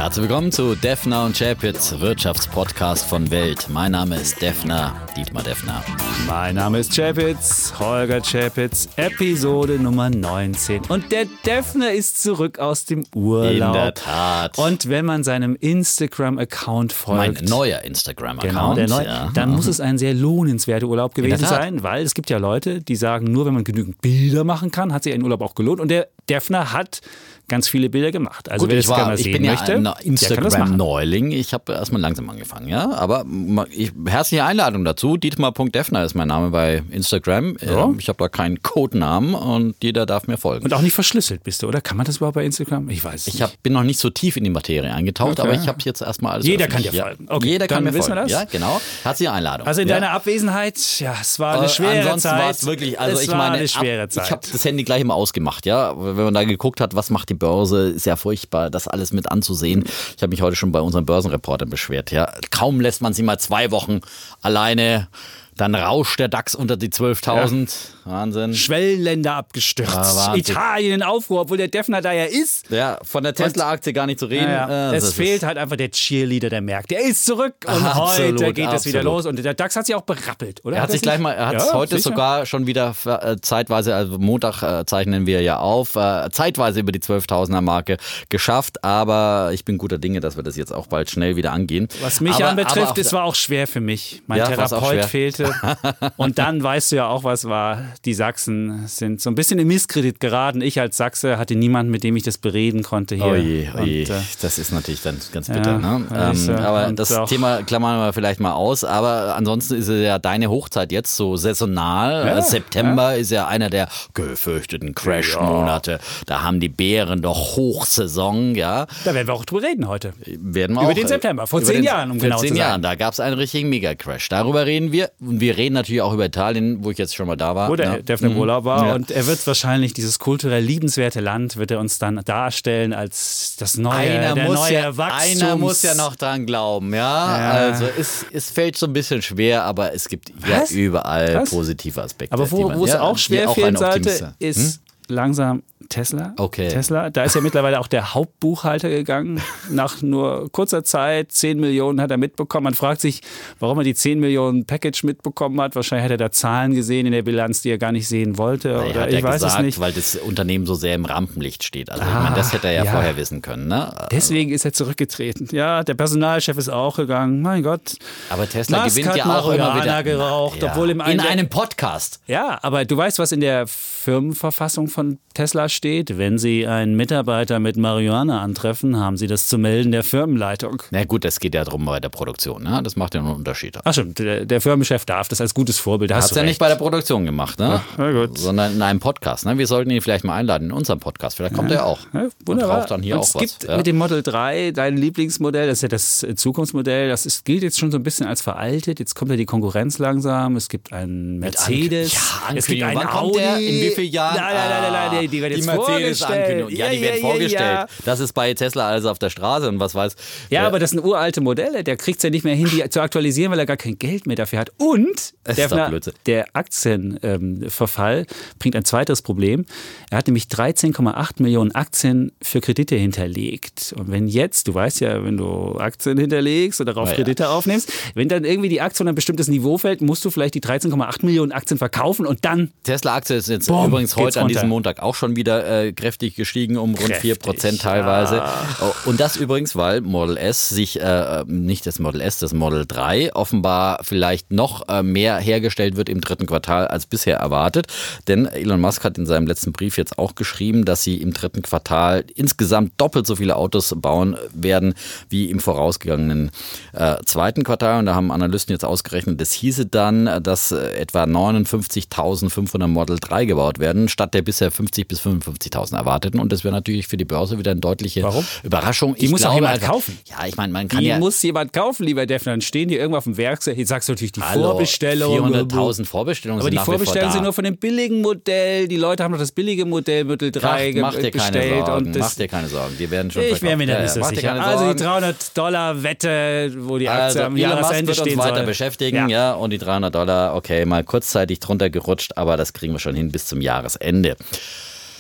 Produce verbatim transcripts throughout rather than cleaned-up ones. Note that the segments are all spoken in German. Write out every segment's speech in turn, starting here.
Herzlich willkommen zu Defner und Chapitz, Wirtschaftspodcast von Welt. Mein Name ist Defner, Dietmar Defner. Mein Name ist Chapitz, Holger Chapitz, Episode Nummer neunzehn. Und der Defner ist zurück aus dem Urlaub. In der Tat. Und wenn man seinem Instagram-Account folgt. Mein neuer Instagram-Account. Genau, der neue. Ja. Dann muss es ein sehr lohnenswerter Urlaub gewesen sein, weil es gibt ja Leute, die sagen, nur wenn man genügend Bilder machen kann, hat sich ein Urlaub auch gelohnt. Und der Defner hat ganz viele Bilder gemacht. Also Gut, wer ich, das war, gerne ich sehen bin ja möchte, ein Instagram-Neuling. Ich habe erstmal langsam angefangen, ja. Aber ich, herzliche Einladung dazu. Dietmar Punkt Defner ist mein Name bei Instagram. Ja. Ich habe da keinen Codenamen und jeder darf mir folgen. Und auch nicht verschlüsselt bist du, oder? Kann man das überhaupt bei Instagram? Ich weiß es Ich nicht. hab, bin noch nicht so tief in die Materie eingetaucht, Okay. aber ich habe jetzt erstmal alles Jeder öffentlich. kann dir Ja. folgen. Okay, Jeder kann dann mir wissen folgen. wir das. Ja, genau. Herzliche Einladung. Also in ja. deiner Abwesenheit, ja, es war eine Äh, schwere Ansonsten Zeit. war es wirklich, also es ich war meine, eine schwere ab, Zeit. ich habe das Handy gleich immer ausgemacht, ja. Wenn man da geguckt hat, was macht die Börse, ist ja furchtbar, das alles mit anzusehen. Ich habe mich heute schon bei unseren Börsenreportern beschwert, ja. Kaum lässt man sie mal zwei Wochen alleine, dann rauscht der DAX unter die zwölftausend. Ja. Wahnsinn. Schwellenländer abgestürzt. Ja, Italien in Aufruhr, obwohl der Defner da ja ist. Ja, von der Tesla-Aktie gar nicht zu reden. Ja, ja. Äh, es das fehlt ist halt einfach der Cheerleader der Märkte. Er ist zurück und Absolut, heute geht es wieder absolut. los. Und der DAX hat sich auch berappelt, oder? Er hat sich gleich mal, er hat es Ja, heute sicher. sogar schon wieder äh, zeitweise, also Montag äh, zeichnen wir ja auf, äh, zeitweise über die zwölftausender Marke geschafft, aber ich bin guter Dinge, dass wir das jetzt auch bald schnell wieder angehen. Was mich aber, anbetrifft, aber es war auch schwer für mich. Mein Ja, war's auch Therapeut schwer. fehlte. Und dann weißt du ja auch, was war. Die Sachsen sind so ein bisschen in Misskredit geraten. Ich als Sachse hatte niemanden, mit dem ich das bereden konnte hier. Oh je, oh je. Und, äh, das ist natürlich dann ganz bitter. ja, ne? weiß, ähm, ja. aber Und das auch- Thema klammern wir vielleicht mal aus. Aber ansonsten ist es ja deine Hochzeit jetzt so saisonal. Ja, Äh, September ist ja einer der gefürchteten Crash-Monate. Da haben die Bären doch Hochsaison, ja. Da werden wir auch drüber reden heute. Werden wir Über auch, den September, vor über zehn den, Jahren, um vor genau zehn zu sein. Jahren, da gab es einen richtigen Mega-Crash. Darüber reden wir. Und wir reden natürlich auch über Italien, wo ich jetzt schon mal da war. Wo der ja. Defner im Urlaub war. Ja. Und er wird wahrscheinlich dieses kulturell liebenswerte Land, wird er uns dann darstellen als das neue, Einer, der muss neue ja, Wachstums... einer muss ja noch dran glauben, ja. Ja. Also es, es fällt so ein bisschen schwer, aber es gibt ja Was? überall Was? positive Aspekte. Aber die wo, man- wo es ja, auch die schwer auch fehlen einen sollte, Optimist- Hm? ist langsam Tesla. Okay. Tesla, da ist ja mittlerweile auch der Hauptbuchhalter gegangen. Nach nur kurzer Zeit, zehn Millionen hat er mitbekommen. Man fragt sich, warum er die zehn Millionen Package mitbekommen hat. Wahrscheinlich hat er da Zahlen gesehen in der Bilanz, die er gar nicht sehen wollte. Er Oder hat ich ja weiß gesagt, es nicht. weil das Unternehmen so sehr im Rampenlicht steht. Also ich Ah, meine, das hätte er ja, ja. vorher wissen können. Ne? Deswegen ist er zurückgetreten. Ja, der Personalchef ist auch gegangen. Mein Gott. Aber Tesla Musk gewinnt hat ja auch immer Marihuana wieder. geraucht, Ja. obwohl im in einen- einem Podcast. Ja, aber du weißt, was in der Firmenverfassung von Tesla steht? Wenn Sie einen Mitarbeiter mit Marihuana antreffen, haben Sie das zu melden der Firmenleitung. Na gut, das geht ja darum bei der Produktion. Ne? Das macht ja einen Unterschied. Ach stimmt, der, der Firmenchef darf das als gutes Vorbild. Da Hat hast es du ja recht. nicht bei der Produktion gemacht, ne? Na gut. Sondern in einem Podcast. Ne? Wir sollten ihn vielleicht mal einladen in unserem Podcast. Vielleicht kommt er auch. Ja, Und wunderbar. raucht dann hier Und auch es was. gibt Ja. mit dem Model drei, dein Lieblingsmodell, das ist ja das Zukunftsmodell, das ist, gilt jetzt schon so ein bisschen als veraltet. Jetzt kommt ja die Konkurrenz langsam. Es gibt einen Mercedes, Ja, es gibt Ankündigung. einen Wann Audi. kommt der? In wie vielen Jahren? Nein, nein, nein, nein, nein, die werden jetzt Mercedes-Ankündigung. vorgestellt. Ja, die werden ja, vorgestellt. Ja, Das ist bei Tesla alles auf der Straße und was weiß. ja äh, aber das sind uralte Modelle. Der kriegt es ja nicht mehr hin, die zu aktualisieren, weil er gar kein Geld mehr dafür hat. Und Das der, ist doch Blödsinn. der Aktienverfall bringt ein zweites Problem. Er hat nämlich dreizehn Komma acht Millionen Aktien für Kredite hinterlegt. Und wenn jetzt, du weißt ja, wenn du Aktien hinterlegst oder darauf Oh ja. Kredite aufnimmst, wenn dann irgendwie die Aktie unter ein bestimmtes Niveau fällt, musst du vielleicht die dreizehn Komma acht Millionen Aktien verkaufen und dann Tesla-Aktie ist jetzt Boom, übrigens geht's heute an runter. diesem Montag auch schon wieder äh, kräftig gestiegen, um rund Kräftig, vier Prozent teilweise. Oh, und das übrigens, weil Model S sich, äh, nicht das Model S, das Model drei offenbar vielleicht noch äh, mehr hergestellt wird im dritten Quartal als bisher erwartet. Denn Elon Musk hat in seinem letzten Brief jetzt auch geschrieben, dass sie im dritten Quartal insgesamt doppelt so viele Autos bauen werden wie im vorausgegangenen äh, zweiten Quartal. Und da haben Analysten jetzt ausgerechnet, das hieße dann, dass äh, etwa neunundfünfzigtausendfünfhundert Model drei gebaut werden, statt der bisher fünfzig bis fünfundfünfzigtausend erwarteten. Und das wäre natürlich für die Börse wieder eine deutliche Warum? Überraschung. Die Ich muss doch glaube jemand einfach- kaufen. Ja, ich meine, man kann die ja... muss jemand kaufen, lieber Defner. Dann stehen die irgendwo auf dem Werk. Jetzt sagst du natürlich die Hallo, Vorbestellung. vierhunderttausend Vorbestellungen Aber sind die nach wie vor Vorbestellungen da. sind nur von dem billigen Modell. Die Leute haben doch das billige Modell Model drei Mach, mach dir keine bestellt. Sorgen, und das, mach dir keine Sorgen, die werden schon ich verkauft. wäre mir da Ja, nicht ja, so mach dir sicher. keine Also die Sorgen. dreihundert Dollar Wette, wo die Aktie Also am Elon Musk Jahresende wird uns stehen weiter soll. beschäftigen, ja. und die dreihundert Dollar, okay, mal kurzzeitig drunter gerutscht, aber das kriegen wir schon hin bis zum Jahresende.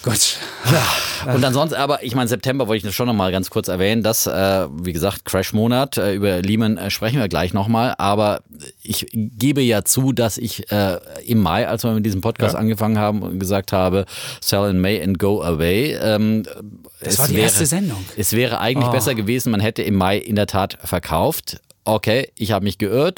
Gut. Ja. Und ansonsten, aber ich meine, September wollte ich schon noch mal ganz kurz erwähnen, dass, äh, wie gesagt, Crash-Monat, äh, über Lehman äh, sprechen wir gleich nochmal, aber ich gebe ja zu, dass ich äh, im Mai, als wir mit diesem Podcast ja. angefangen haben, gesagt habe, sell in May and go away. Ähm, das war die wäre, erste Sendung. Es wäre eigentlich oh. besser gewesen, man hätte im Mai in der Tat verkauft. Okay, ich habe mich geirrt.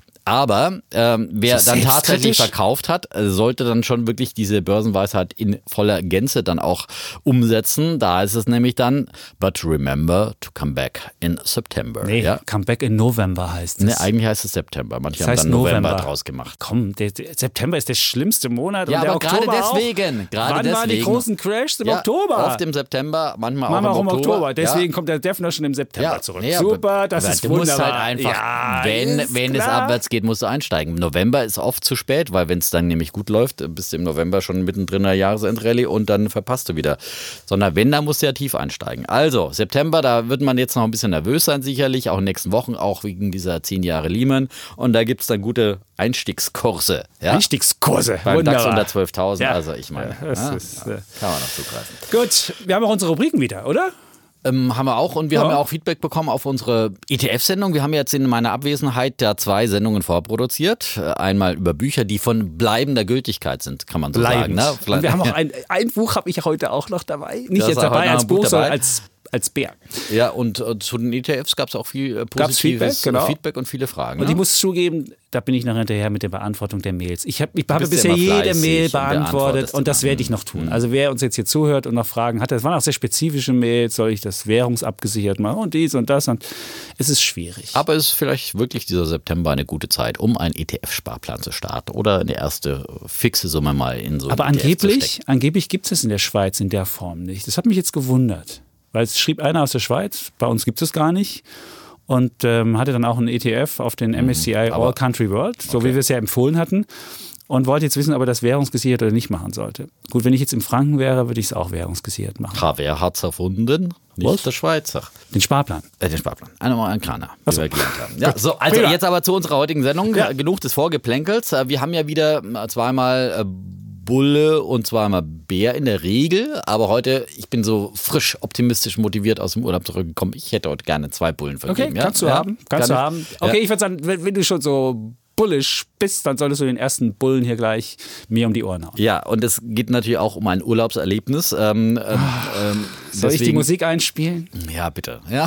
Aber ähm, wer dann tatsächlich verkauft hat, sollte dann schon wirklich diese Börsenweisheit in voller Gänze dann auch umsetzen. Da ist es nämlich dann, but remember to come back in September. Nee, ja? come back in November heißt es. Nee, eigentlich heißt es September. Manche das haben heißt dann November, November draus gemacht. Komm, der, der September ist der schlimmste Monat. Ja, und der aber Oktober gerade deswegen. Auch. Gerade Wann deswegen. waren die großen Crashs? Im ja, Oktober. Oft im September, manchmal, manchmal auch im auch Oktober. Oktober. Deswegen ja. kommt der Defner schon im September ja. zurück. Ja, Super, das ist du wunderbar. Du musst halt einfach, ja, wenn, wenn es klar. abwärts geht, musst du einsteigen. Im November ist oft zu spät, weil wenn es dann nämlich gut läuft, bist du im November schon mittendrin in der Jahresendrallye und dann verpasst du wieder. Sondern wenn, dann musst du ja tief einsteigen. Also, September, da wird man jetzt noch ein bisschen nervös sein sicherlich, auch in den nächsten Wochen, auch wegen dieser zehn Jahre Lehman. Und da gibt es dann gute Einstiegskurse. Ja? Einstiegskurse, beim wunderbar. DAX unter zwölftausend, ja. also ich meine, ja, ja, ist, ja, kann man noch zugreifen. Gut, wir haben auch unsere Rubriken wieder, oder? Ähm, haben wir auch und wir ja. haben ja auch Feedback bekommen auf unsere E T F-Sendung. Wir haben jetzt in meiner Abwesenheit da zwei Sendungen vorproduziert. Einmal über Bücher, die von bleibender Gültigkeit sind, kann man so Bleibend. sagen. Ne? Und wir haben auch ein, ein Buch habe ich heute auch noch dabei. Nicht das jetzt dabei als Buch, dabei. sondern als als Bär. Ja, und äh, zu den E T Fs gab es auch viel äh, positives Feedback, genau. Feedback und viele Fragen. Und ne? ich muss zugeben, da bin ich noch hinterher mit der Beantwortung der Mails. Ich, hab, ich habe bisher jede Mail beantwortet und, und das werde ich noch tun. Mhm. Also wer uns jetzt hier zuhört und noch Fragen hat, das waren auch sehr spezifische Mails, soll ich das währungsabgesichert machen und dies und das. Und es ist schwierig. Aber ist vielleicht wirklich dieser September eine gute Zeit, um einen E T F-Sparplan zu starten oder eine erste fixe Summe mal in so Aber E T F angeblich, angeblich gibt es es in der Schweiz in der Form nicht. Das hat mich jetzt gewundert. Weil es schrieb einer aus der Schweiz, bei uns gibt es gar nicht. Und ähm, hatte dann auch einen E T F auf den M S C I All Country World, so okay. wie wir es ja empfohlen hatten. Und wollte jetzt wissen, ob er das währungsgesichert oder nicht machen sollte. Gut, wenn ich jetzt im Franken wäre, würde ich es auch währungsgesichert machen. Ha, wer hat es erfunden? Nicht Was? Der Schweizer. Den Sparplan. Äh, den Sparplan. Einmal ein Kraner, wie so. wir gelernt haben. Ja, so, also jetzt aber zu unserer heutigen Sendung. Ja. Genug des Vorgeplänkels. Wir haben ja wieder zweimal Bulle und zweimal Bär in der Regel, aber heute, ich bin so frisch, optimistisch motiviert aus dem Urlaub zurückgekommen. Ich hätte heute gerne zwei Bullen vergeben. Okay, ja? kannst du ja? haben. Kannst Kann du haben. Okay, ja. Ich würde sagen, wenn, wenn du schon so bullish bist, dann solltest du den ersten Bullen hier gleich mir um die Ohren hauen. Ja, und es geht natürlich auch um ein Urlaubserlebnis. Ähm, ähm, ähm, Soll deswegen, ich die Musik einspielen? Ja, bitte. Ja.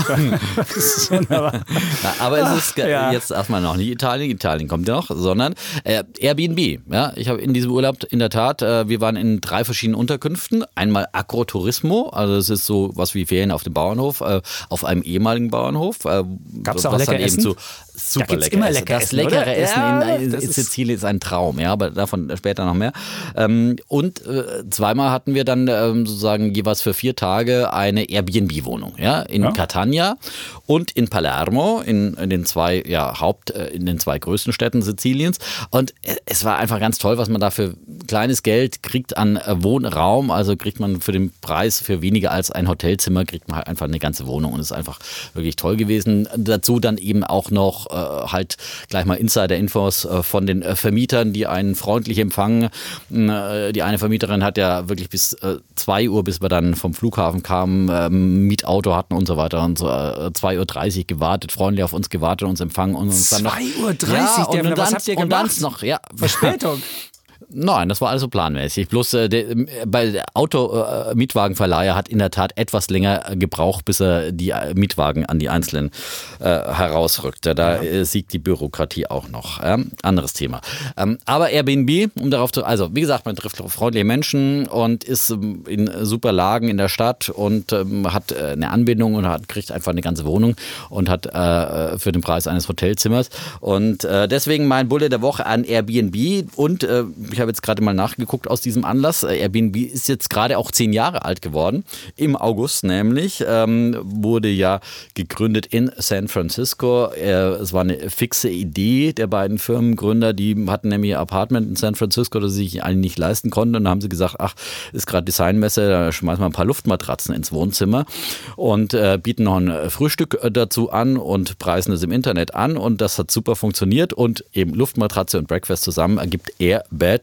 ja, aber es ist ja. jetzt erstmal noch nicht Italien, Italien kommt ja noch, sondern äh, Airbnb. Ja, ich habe in diesem Urlaub in der Tat, äh, wir waren in drei verschiedenen Unterkünften. Einmal Agroturismo, also es ist so was wie Ferien auf dem Bauernhof, äh, auf einem ehemaligen Bauernhof. Äh, Gab es auch lecker Essen? So super da lecker immer Essen. lecker Das Essen, leckere oder? Essen ja, in, in Sizilien ist ein Traum, ja, aber davon später noch mehr. Ähm, und äh, zweimal hatten wir dann ähm, sozusagen jeweils für vier Tage eine Airbnb-Wohnung, ja, in ja. Catania und in Palermo, in, in den zwei ja, Haupt, äh, in den zwei größten Städten Siziliens. Und es war einfach ganz toll, was man da für kleines Geld kriegt an äh, Wohnraum. Also kriegt man für den Preis für weniger als ein Hotelzimmer, kriegt man halt einfach eine ganze Wohnung und ist einfach wirklich toll gewesen. Dazu dann eben auch noch äh, halt gleich mal Insider-Infos äh, von den äh, Vermietern, die einen freundlich empfangen. Äh, die eine Vermieterin hat ja wirklich bis äh, zwei Uhr, bis wir dann vom Flughafen kamen, äh, Mietauto hatten und so weiter und so äh, zwei Uhr dreißig gewartet, freundlich auf uns gewartet, uns empfangen und uns dann noch zwei Uhr dreißig, ja, und, der, und was dann, habt ihr und gemacht? dann noch, ja. Verspätung. Nein, das war alles so planmäßig. Bloß äh, der, bei der Auto-Mietwagenverleiher äh, hat in der Tat etwas länger gebraucht, bis er die äh, Mietwagen an die Einzelnen äh, herausrückte. Da ja. äh, siegt die Bürokratie auch noch. Äh? Anderes Thema. Ähm, aber Airbnb, um darauf zu, also wie gesagt, man trifft freundliche Menschen und ist ähm, in super Lagen in der Stadt und ähm, hat äh, eine Anbindung und hat, kriegt einfach eine ganze Wohnung und hat äh, für den Preis eines Hotelzimmers. Und äh, deswegen mein Bulle der Woche an Airbnb und äh, ich habe jetzt gerade mal nachgeguckt aus diesem Anlass. Airbnb ist jetzt gerade auch zehn Jahre alt geworden. Im August nämlich. Ähm, wurde ja gegründet in San Francisco. Äh, es war eine fixe Idee der beiden Firmengründer. Die hatten nämlich ein Apartment in San Francisco, das sie sich eigentlich nicht leisten konnten. Und dann haben sie gesagt, ach, ist gerade Designmesse, da schmeißen wir ein paar Luftmatratzen ins Wohnzimmer und äh, bieten noch ein Frühstück dazu an und preisen es im Internet an. Und das hat super funktioniert. Und eben Luftmatratze und Breakfast zusammen ergibt Airbed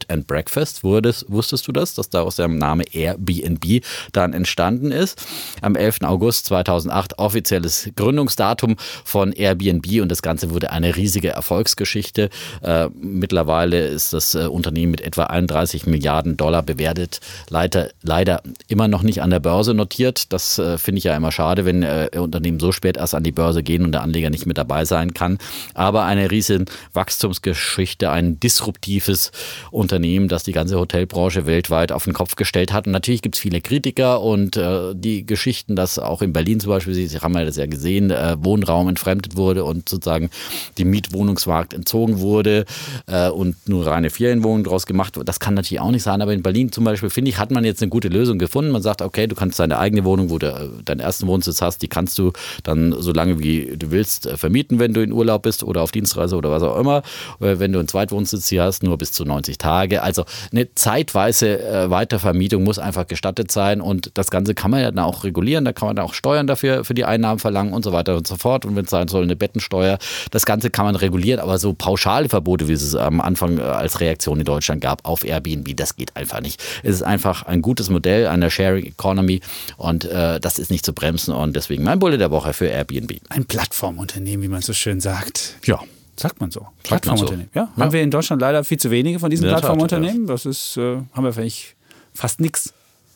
Bed and Breakfast. Wurdest, wusstest du das, dass daraus der Name Airbnb dann entstanden ist? Am elften August zweitausendacht offizielles Gründungsdatum von Airbnb und das Ganze wurde eine riesige Erfolgsgeschichte. Äh, mittlerweile ist das äh, Unternehmen mit etwa einunddreißig Milliarden Dollar bewertet. Leider, leider immer noch nicht an der Börse notiert. Das äh, finde ich ja immer schade, wenn äh, Unternehmen so spät erst an die Börse gehen und der Anleger nicht mit dabei sein kann. Aber eine riesen Wachstumsgeschichte, ein disruptives Unternehmen, das die ganze Hotelbranche weltweit auf den Kopf gestellt hat. Und natürlich gibt es viele Kritiker und äh, die Geschichten, dass auch in Berlin zum Beispiel, Sie haben ja das ja gesehen, äh, Wohnraum entfremdet wurde und sozusagen die Mietwohnungsmarkt entzogen wurde äh, und nur reine Ferienwohnungen daraus gemacht wurde. Das kann natürlich auch nicht sein, aber in Berlin zum Beispiel, finde ich, hat man jetzt eine gute Lösung gefunden. Man sagt, okay, du kannst deine eigene Wohnung, wo du äh, deinen ersten Wohnsitz hast, die kannst du dann so lange wie du willst äh, vermieten, wenn du in Urlaub bist oder auf Dienstreise oder was auch immer. Äh, wenn du einen Zweitwohnsitz hier hast, nur bis zu neunzig Tage. Also eine zeitweise äh, Weitervermietung muss einfach gestattet sein und das Ganze kann man ja dann auch regulieren, da kann man dann auch Steuern dafür für die Einnahmen verlangen und so weiter und so fort. Und wenn es sein soll, eine Bettensteuer, das Ganze kann man regulieren, aber so pauschale Verbote, wie es am Anfang als Reaktion in Deutschland gab auf Airbnb, das geht einfach nicht. Es ist einfach ein gutes Modell einer Sharing Economy und äh, das ist nicht zu bremsen und deswegen mein Bulle der Woche für Airbnb. Ein Plattformunternehmen, wie man so schön sagt. Ja. Sagt man so. Sagt man so. Plattformunternehmen. Ja, haben ja. wir in Deutschland leider viel zu wenige von diesen In der Tat, Plattformunternehmen. Das ist, äh, haben wir vielleicht fast nichts.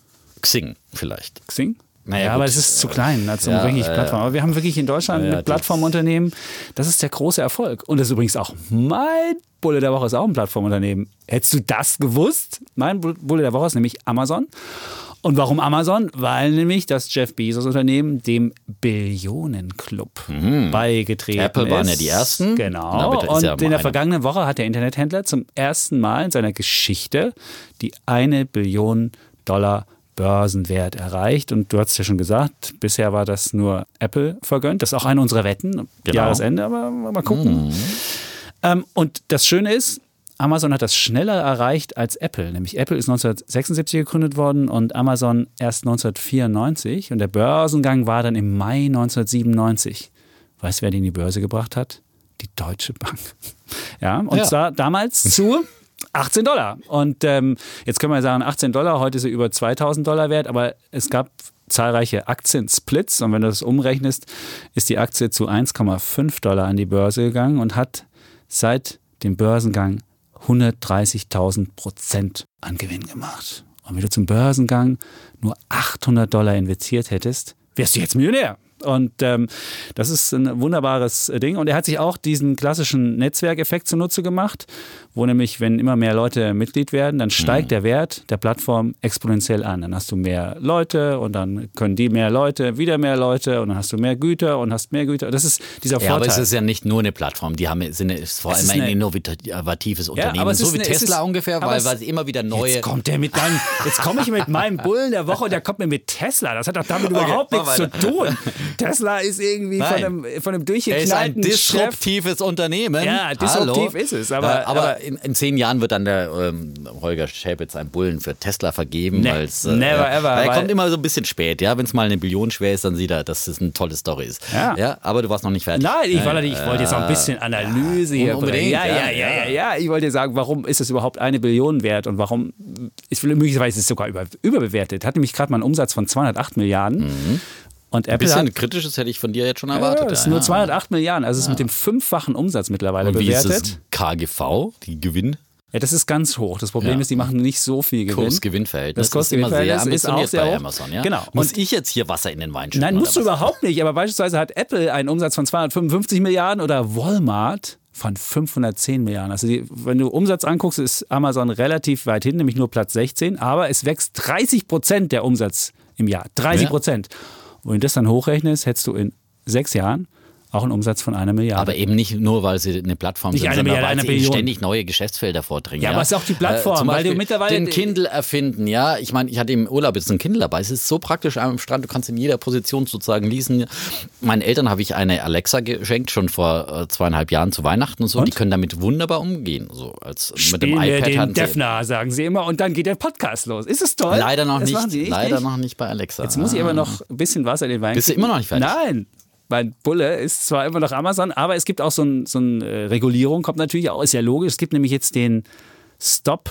Xing vielleicht. Xing? Naja, ja, gut. aber es ist zu klein als um Ja, wirklich äh, Plattform. Aber wir haben wirklich in Deutschland ja, mit Plattformunternehmen, das ist der große Erfolg. Und das ist übrigens auch mein Bulle der Woche ist auch ein Plattformunternehmen. Hättest du das gewusst? Mein Bulle der Woche ist nämlich Amazon. Und warum Amazon? Weil nämlich das Jeff Bezos Unternehmen dem Billionenclub mhm. beigetreten Apple ist. waren ja die ersten. Genau. Und ja in der eine. vergangenen Woche hat der Internethändler zum ersten Mal in seiner Geschichte die eine Billion Dollar Börsenwert erreicht. Und du hast es ja schon gesagt, bisher war das nur Apple vergönnt. Das ist auch eine unserer Wetten. Genau. Jahresende, aber mal gucken. Mhm. Ähm, und das Schöne ist, Amazon hat das schneller erreicht als Apple. Nämlich Apple ist neunzehnhundertsechsundsiebzig gegründet worden und Amazon erst neunzehnhundertvierundneunzig. Und der Börsengang war dann im Mai neunzehnhundertsiebenundneunzig. Weißt du, wer die in die Börse gebracht hat? Die Deutsche Bank. Ja, und ja. zwar damals zu achtzehn Dollar. Und ähm, jetzt können wir sagen, achtzehn Dollar, heute ist sie über zweitausend Dollar wert, aber es gab zahlreiche Aktiensplits und wenn du das umrechnest, ist die Aktie zu eins Komma fünf Dollar an die Börse gegangen und hat seit dem Börsengang hundertdreißigtausend Prozent an Gewinn gemacht. Und wenn du zum Börsengang nur achthundert Dollar investiert hättest, wärst du jetzt Millionär. Und ähm, das ist ein wunderbares Ding. Und er hat sich auch diesen klassischen Netzwerkeffekt zunutze gemacht, wo nämlich, wenn immer mehr Leute Mitglied werden, dann steigt mhm. der Wert der Plattform exponentiell an. Dann hast du mehr Leute und dann können die mehr Leute, wieder mehr Leute und dann hast du mehr Güter und hast mehr Güter. Das ist dieser Vorteil. Ja, aber es ist ja nicht nur eine Plattform. Die haben, sind ist vor allem ein eine, innovatives Unternehmen. Ja, aber so wie eine, Tesla ist, ungefähr, weil, weil sie immer wieder neue... Jetzt kommt der mit meinem, jetzt komme ich mit meinem Bullen der Woche und der kommt mir mit Tesla. Das hat doch damit okay, überhaupt nichts zu tun. Tesla ist irgendwie von einem, von einem durchgeknallten Er ist ein disruptives Chef. Unternehmen. Ja, disruptiv Hallo. ist es. Aber, äh, aber, aber in, in zehn Jahren wird dann der ähm, Holger Schäpitz einen Bullen für Tesla vergeben. Ne, äh, never ever. Er kommt immer so ein bisschen spät. Ja? Wenn es mal eine Billion schwer ist, dann sieht er, dass es eine tolle Story ist. Ja. Ja, aber du warst noch nicht fertig. Nein, ich, äh, ich wollte jetzt noch ein bisschen Analyse ja, hier unbedingt. Ja, ja, ja, ja, ja. Ich wollte dir sagen, warum ist es überhaupt eine Billion wert und warum ist möglicherweise ist es sogar über, überbewertet. Hat nämlich gerade mal einen Umsatz von zweihundertacht Milliarden. Mhm. Und Apple ein bisschen hat, Kritisches hätte ich von dir jetzt schon erwartet. Ja, es ist ja, nur ja. zweihundertacht Milliarden, also es ist mit dem fünffachen Umsatz mittlerweile und wie bewertet. Ist das K G V, die Gewinn? Ja, das ist ganz hoch. Das Problem ja. ist, die machen nicht so viel Gewinn. Kurs-Gewinn-Verhältnis. Das Kurs-Gewinn-Verhältnis ist, ist auch sehr bei hoch. Amazon. Ja? Genau. Muss und ich jetzt hier Wasser in den Wein schütten? Nein, musst du überhaupt nicht. Aber beispielsweise hat Apple einen Umsatz von zweihundertfünfundfünfzig Milliarden oder Walmart von fünfhundertzehn Milliarden. Also die, wenn du Umsatz anguckst, ist Amazon relativ weit hin, nämlich nur Platz sechzehn. Aber es wächst dreißig Prozent der Umsatz im Jahr. dreißig Prozent. Ja. Und wenn du das dann hochrechnest, hättest du in sechs Jahren auch einen Umsatz von einer Milliarde. Aber eben nicht nur, weil sie eine Plattform nicht sind, eine sondern Milliarde, weil eine sie Billion. ständig neue Geschäftsfelder vordringen. Ja, ja, aber es ist auch die Plattform, äh, zum weil Beispiel du mittlerweile den Kindle erfinden. Ja, ich meine, ich hatte im Urlaub jetzt ein Kindle dabei. Es ist so praktisch am Strand. Du kannst in jeder Position sozusagen lesen. Meinen Eltern habe ich eine Alexa geschenkt, schon vor äh, zweieinhalb Jahren zu Weihnachten und so. Und? Die können damit wunderbar umgehen. So als mit dem iPad den hatten Defner, sagen sie immer. Und dann geht der Podcast los. Ist es toll? Leider noch das nicht. nicht. Leider nicht? noch nicht bei Alexa. Jetzt muss ich aber noch ein bisschen Wasser in den Wein. Bist du immer noch nicht fertig? Nein. Mein Bulle ist zwar immer noch Amazon, aber es gibt auch so eine so ein, äh, Regulierung, kommt natürlich auch, ist ja logisch. Es gibt nämlich jetzt den Stop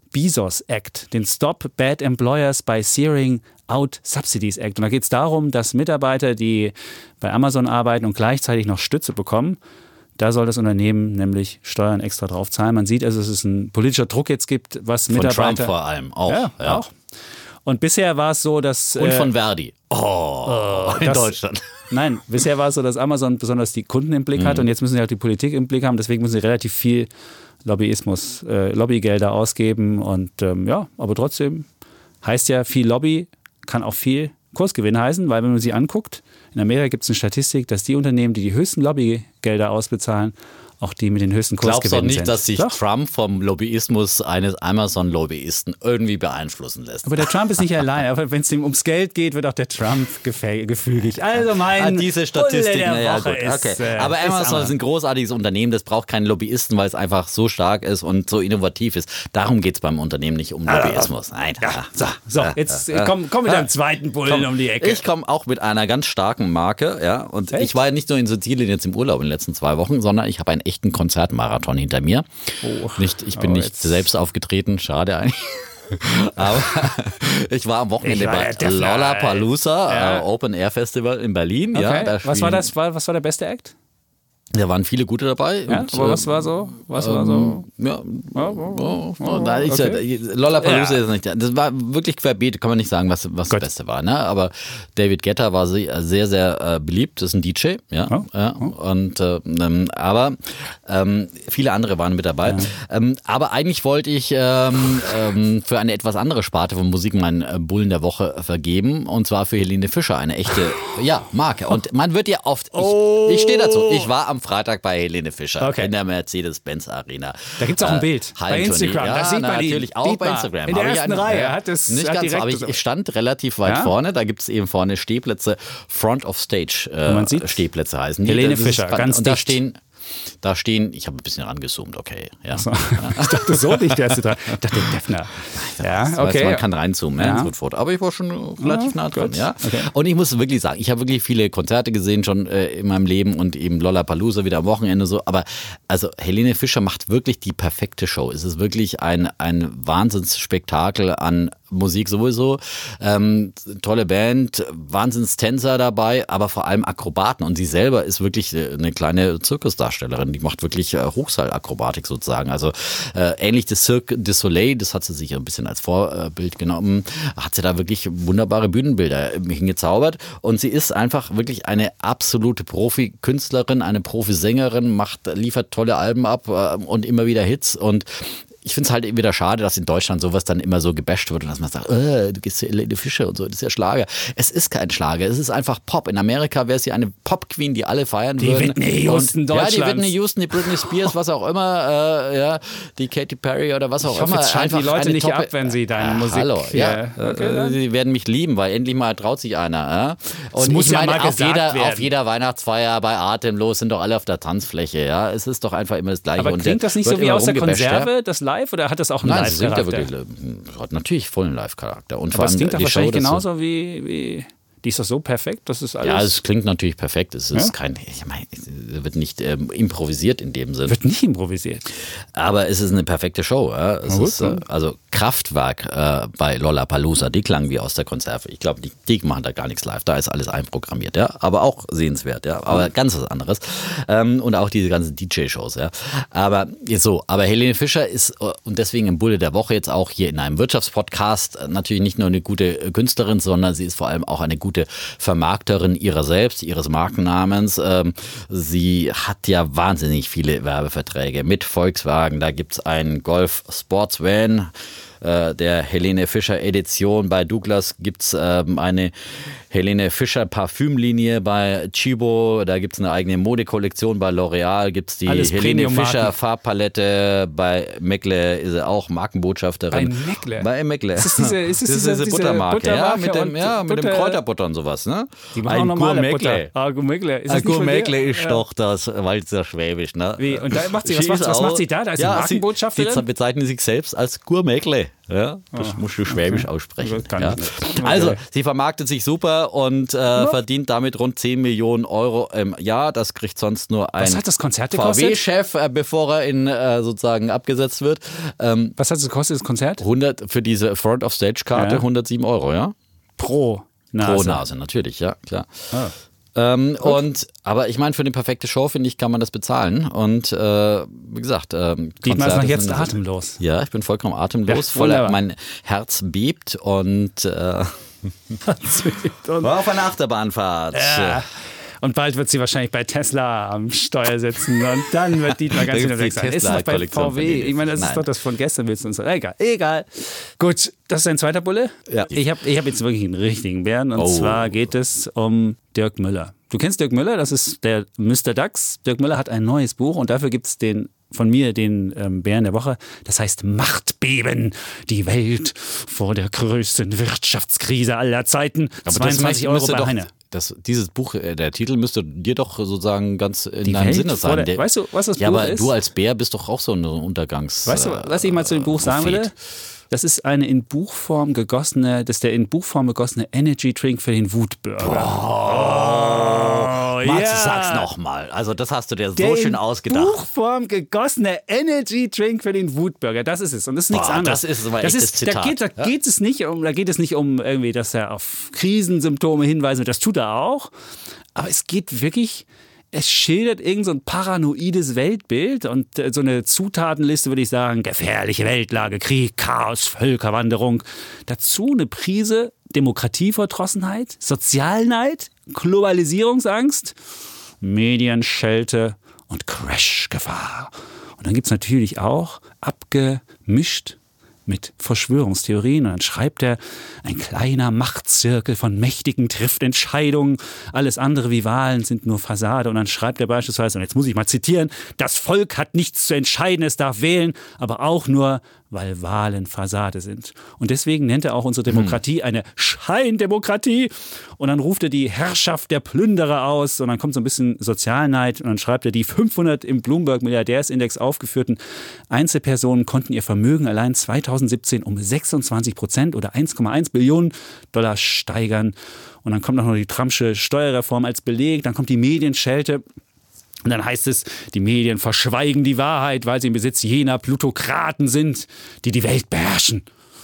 Bezos Act, den Stop Bad Employers by Zeroing Out Subsidies Act. Und da geht es darum, dass Mitarbeiter, die bei Amazon arbeiten und gleichzeitig noch Stütze bekommen, da soll das Unternehmen nämlich Steuern extra drauf zahlen. Man sieht also, dass es ein politischer Druck jetzt gibt, was Mitarbeiter... Von Trump vor allem auch. Ja, ja. auch. Und bisher war es so, dass... Und von äh, Verdi. Oh, in das, Deutschland. Nein, bisher war es so, dass Amazon besonders die Kunden im Blick mhm. hat und jetzt müssen sie halt die Politik im Blick haben. Deswegen müssen sie relativ viel Lobbyismus, äh, Lobbygelder ausgeben. Und ähm, ja, aber trotzdem heißt ja, viel Lobby kann auch viel Kursgewinn heißen, weil wenn man sie anguckt, in Amerika gibt es eine Statistik, dass die Unternehmen, die die höchsten Lobbygelder ausbezahlen, auch die mit den höchsten Kursgewinnen sind. Glaubst du nicht, sind. dass sich Doch. Trump vom Lobbyismus eines Amazon-Lobbyisten irgendwie beeinflussen lässt? Aber der Trump ist nicht allein. Aber wenn es ihm ums Geld geht, wird auch der Trump gefä- gefügig. Also mein ah, diese Statistik, Bulle der naja, Woche gut. ist, Okay. äh, Aber ist Amazon ist ein großartiges Unternehmen, das braucht keinen Lobbyisten, weil es einfach so stark ist und so innovativ ist. Darum geht es beim Unternehmen nicht um Lobbyismus. Nein. Ja, so, so, jetzt komm, komm mit deinem zweiten Bullen komm, um die Ecke. Ich komme auch mit einer ganz starken Marke. Ja, und Echt? ich war ja nicht nur in Sizilien jetzt im Urlaub in den letzten zwei Wochen, sondern ich habe einen echten Konzertmarathon hinter mir. Oh. Nicht, ich bin Oh, nicht jetzt. selbst aufgetreten, schade eigentlich. Aber ich war am Wochenende Ich war bei der Defner, Lollapalooza, ja. äh, Open Air Festival in Berlin. Okay. Ja, da was war spielen- das? War, was war der beste Act? Da waren viele gute dabei. Ja, und, aber äh, was war so? Was war so? Ja, Oh, oh, oh, oh, oh, da ist okay. ja, Lollapalooza Ja. ist nicht. Das war wirklich querbeet, kann man nicht sagen, was, was das Beste war. Ne? Aber David Guetta war sehr, sehr, sehr äh, beliebt. Das ist ein D J. Ja, Oh. ja. Und äh, ähm, aber ähm, viele andere waren mit dabei. Ja. Ähm, aber eigentlich wollte ich ähm, ähm, für eine etwas andere Sparte von Musik meinen äh, Bullen der Woche vergeben. Und zwar für Helene Fischer, eine echte ja, Marke. Und man wird ja oft. Ich, Oh. ich stehe dazu. Ich war am Freitag bei Helene Fischer Okay. in der Mercedes-Benz Arena. Da gibt es auch ein Bild Äh, bei Hallenturnier. Instagram. Ja, da sieht man ihn. natürlich auch Sieht bei man. Instagram. In der Habe ich ersten einen- Reihe. ja, Hat es, nicht hat ganz, direkt aber ich, ich stand relativ weit Ja? vorne. Da gibt es eben vorne Stehplätze, Front of Stage äh, man sieht Stehplätze heißen die. Helene Das ist Fischer, spannend. ganz Und da dicht. stehen, da stehen, ich habe ein bisschen rangezoomt, okay. Ja. So. Ich dachte so nicht, der erste dran. Ich dachte, Defner. Ja, Das heißt, okay. man kann reinzoomen, Ja. ja. ins Foto. Aber ich war schon relativ Ja, nah dran. gut. Ja. Okay. Und ich muss wirklich sagen, ich habe wirklich viele Konzerte gesehen schon äh, in meinem Leben und eben Lollapalooza wieder am Wochenende so. Aber also Helene Fischer macht wirklich die perfekte Show. Es ist wirklich ein, ein Wahnsinnsspektakel an Musik sowieso. Ähm, tolle Band, Wahnsinnstänzer dabei, aber vor allem Akrobaten. Und sie selber ist wirklich eine kleine Zirkusdarstellerin. Die macht wirklich äh, Hochseilakrobatik sozusagen. Also äh, ähnlich des Cirque du Soleil, das hat sie sich ein bisschen als Vorbild genommen, hat sie da wirklich wunderbare Bühnenbilder hingezaubert. Und sie ist einfach wirklich eine absolute Profi-Künstlerin, eine Profi-Sängerin, macht, liefert tolle Alben ab äh, und immer wieder Hits. Und ich finde es halt wieder schade, dass in Deutschland sowas dann immer so gebasht wird und dass man sagt, äh, du gehst zu Helene Fischer und so, das ist ja Schlager. Es ist kein Schlager, es ist einfach Pop. In Amerika wäre sie eine Pop-Queen, die alle feiern Die würden. Whitney Houston und, Ja, die Deutschlands. Whitney Houston, die Britney Spears, was auch immer, äh, ja, die Katy Perry oder was auch Ich hoffe, immer. jetzt schalten die Einfach Leute eine nicht Top- ab, wenn sie deine Ah, Musik Hallo, hier- ja. Okay, Äh, dann. Sie werden mich lieben, weil endlich mal traut sich einer. Ja? Und muss ich ja meine, mal auf gesagt jeder, werden. auf jeder Weihnachtsfeier bei Atemlos sind doch alle auf der Tanzfläche. Ja, es ist doch einfach immer das Gleiche. Aber Und klingt der das nicht wird so wie immer aus der rumgebasht, ja? Konserve, das Live, oder hat das auch einen Nein, es singt ja Live-Charakter? wirklich, hat natürlich vollen Live-Charakter. Und Aber vor es allem klingt doch die wahrscheinlich Show, das so- genauso wie, wie. Die ist doch so perfekt, das ist alles. Ja, es klingt natürlich perfekt. Es ist Ja? kein, ich meine, es wird nicht ähm, improvisiert in dem Sinn. wird nicht improvisiert. Aber es ist eine perfekte Show. Ja? Es Na gut, ist, äh, also Kraftwerk äh, bei Lollapalooza, die klangen wie aus der Konserve. Ich glaube, die, die machen da gar nichts live. Da ist alles einprogrammiert, ja. Aber auch sehenswert, ja. Aber ganz was anderes. Ähm, und auch diese ganzen D J-Shows, ja. Aber jetzt so, aber Helene Fischer ist äh, und deswegen im Bulle der Woche jetzt auch hier in einem Wirtschaftspodcast äh, natürlich nicht nur eine gute äh, Künstlerin, sondern sie ist vor allem auch eine gute Vermarkterin ihrer selbst, ihres Markennamens. Ähm, sie hat ja wahnsinnig viele Werbeverträge mit Volkswagen. Da gibt es einen Golf Sports Van, äh, der Helene Fischer Edition. Bei Douglas gibt es ähm, eine Helene Fischer Parfümlinie, bei Chibo, da gibt es eine eigene Modekollektion, bei L'Oreal gibt es die Alles Helene Premium-Marken. Fischer Farbpalette, bei Meckle ist sie auch Markenbotschafterin. Bei Meckle? Bei Meckle. Ist es diese- ist es das ist diese- diese diese Buttermarke, ja, Buttermarke mit dem, und ja, mit dem Butter- Kräuterbutter und sowas, ne? Die machen auch normale Butter. Ah, Gourmeckle. Ist das Ein nicht von dir? Gourmeckle ist Ja. doch das Walzer Schwäbisch, ne? Wie? Und da macht sie, was, Sie macht, ist was auch- macht sie da? Da ist sie ja, Markenbotschafterin? Sie, sie bezeichnen sich selbst als Gourmeckle. Bärenwoche. Ja? Das Oh, musst du schwäbisch okay. aussprechen. Das kann Ja? ich nicht. Okay. Also, sie vermarktet sich super und äh, verdient damit rund zehn Millionen Euro im Jahr. Das kriegt sonst nur ein Was hat das Konzert V gekostet? W-Chef, äh, bevor er in äh, sozusagen abgesetzt wird. Ähm, Was hat es gekostet, das Konzert? hundert für diese Front-of-Stage-Karte, Ja. hundertsieben Euro, ja? Pro Nase. Pro Nase, natürlich, ja, klar. Ah. Ähm, und, aber ich meine, für eine perfekte Show, finde ich, kann man das bezahlen. Und äh, wie gesagt, ähm, Dietmar ist noch Konzerte jetzt sind- atemlos. Ja, ich bin vollkommen atemlos. Ja, voller, wunderbar. mein Herz bebt und äh, Und, war auf einer Achterbahnfahrt. ja. Und bald wird sie wahrscheinlich bei Tesla am Steuer sitzen und dann wird Dietmar ganz Da wieder gibt's weg die sein. Ist noch bei Tesla-Kollektion V von W. denen. Ich meine, das ist Nein. doch das von gestern, willst du uns sagen. Egal, egal. Gut, das ist ein zweiter Bulle. Ja. Ich habe ich hab jetzt wirklich einen richtigen Bären und Oh. zwar geht es um Dirk Müller. Du kennst Dirk Müller, das ist der Mister Dax. Dirk Müller hat ein neues Buch und dafür gibt es den von mir den ähm, Bären der Woche. Das heißt Machtbeben, die Welt vor der größten Wirtschaftskrise aller Zeiten. Aber das zweiundzwanzig Euro müsste bei doch, Heine. das, dieses Buch, äh, der Titel müsste dir doch sozusagen ganz in Die deinem Welt Sinne vor sein. der- weißt du, was das ja, Buch aber ist? du als Bär bist doch auch so ein Untergangs. Weißt du, was ich mal zu dem Buch sagen Prophet. würde? Das ist eine in Buchform gegossene, das ist der in Buchform gegossene Energy Drink für den Wutbürger. Oh, Max, ja. sag's nochmal. Also das hast du dir Der so schön in ausgedacht. Buchform gegossene Energy Drink für den Wutbürger. Das ist es. Und das ist nichts Boah, anderes. das ist aber das echtes ist, da Zitat. geht, da Ja. geht es nicht um, da geht es nicht um irgendwie, dass er auf Krisensymptome hinweisen wird. Das tut er auch. Aber es geht wirklich. Es schildert irgend so ein paranoides Weltbild und äh, so eine Zutatenliste, würde ich sagen, gefährliche Weltlage, Krieg, Chaos, Völkerwanderung. Dazu eine Prise Demokratieverdrossenheit, Sozialneid, Globalisierungsangst, Medienschelte und Crashgefahr. Und dann gibt es natürlich auch abgemischt mit Verschwörungstheorien. Und dann schreibt er, ein kleiner Machtzirkel von Mächtigen trifft Entscheidungen. Alles andere wie Wahlen sind nur Fassade. Und dann schreibt er beispielsweise, und jetzt muss ich mal zitieren, das Volk hat nichts zu entscheiden, es darf wählen, aber auch nur, weil Wahlen Fassade sind. Und deswegen nennt er auch unsere Demokratie eine Scheindemokratie. Und dann ruft er die Herrschaft der Plünderer aus. Und dann kommt so ein bisschen Sozialneid. Und dann schreibt er, die fünfhundert im Bloomberg-Milliardärsindex aufgeführten Einzelpersonen konnten ihr Vermögen allein zweitausendsiebzehn um sechsundzwanzig Prozent oder eins Komma eins Billionen Dollar steigern. Und dann kommt auch noch die Trumpsche Steuerreform als Beleg. Dann kommt die Medienschelte. Und dann heißt es, die Medien verschweigen die Wahrheit, weil sie im Besitz jener Plutokraten sind, die die Welt beherrschen.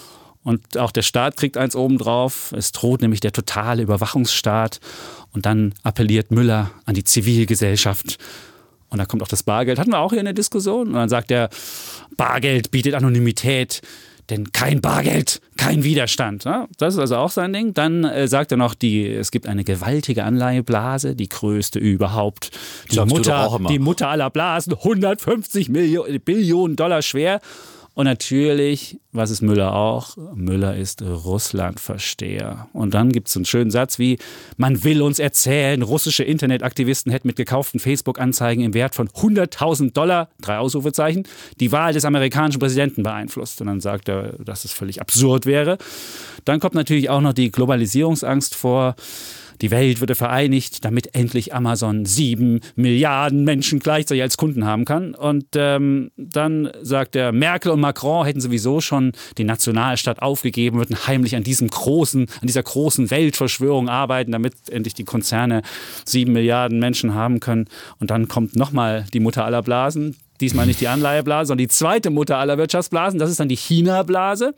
Und auch der Staat kriegt eins obendrauf. Es droht nämlich der totale Überwachungsstaat. Und dann appelliert Müller an die Zivilgesellschaft. Und da kommt auch das Bargeld. Hatten wir auch hier in der Diskussion. Und dann sagt er, Bargeld bietet Anonymität. Denn kein Bargeld, kein Widerstand. Ja, das ist also auch sein Ding. Dann äh, sagt er noch, die, es gibt eine gewaltige Anleiheblase, die größte überhaupt. Die, Sagst du doch Mutter, auch immer. die Mutter aller Blasen, hundertfünfzig Millionen, Billionen Dollar schwer. Und natürlich, was ist Müller auch? Müller ist Russlandversteher. Und dann gibt es einen schönen Satz wie, man will uns erzählen, russische Internetaktivisten hätten mit gekauften Facebook-Anzeigen im Wert von hunderttausend Dollar, drei Ausrufezeichen, die Wahl des amerikanischen Präsidenten beeinflusst. Und dann sagt er, dass es völlig absurd wäre. Dann kommt natürlich auch noch die Globalisierungsangst vor. Die Welt würde vereinigt, damit endlich Amazon sieben Milliarden Menschen gleichzeitig als Kunden haben kann. Und ähm, dann sagt er, Merkel und Macron hätten sowieso schon den Nationalstaat aufgegeben, würden heimlich an diesem großen, an dieser großen Weltverschwörung arbeiten, damit endlich die Konzerne sieben Milliarden Menschen haben können. Und dann kommt nochmal die Mutter aller Blasen. Diesmal nicht die Anleiheblase, sondern die zweite Mutter aller Wirtschaftsblasen. Das ist dann die China-Blase.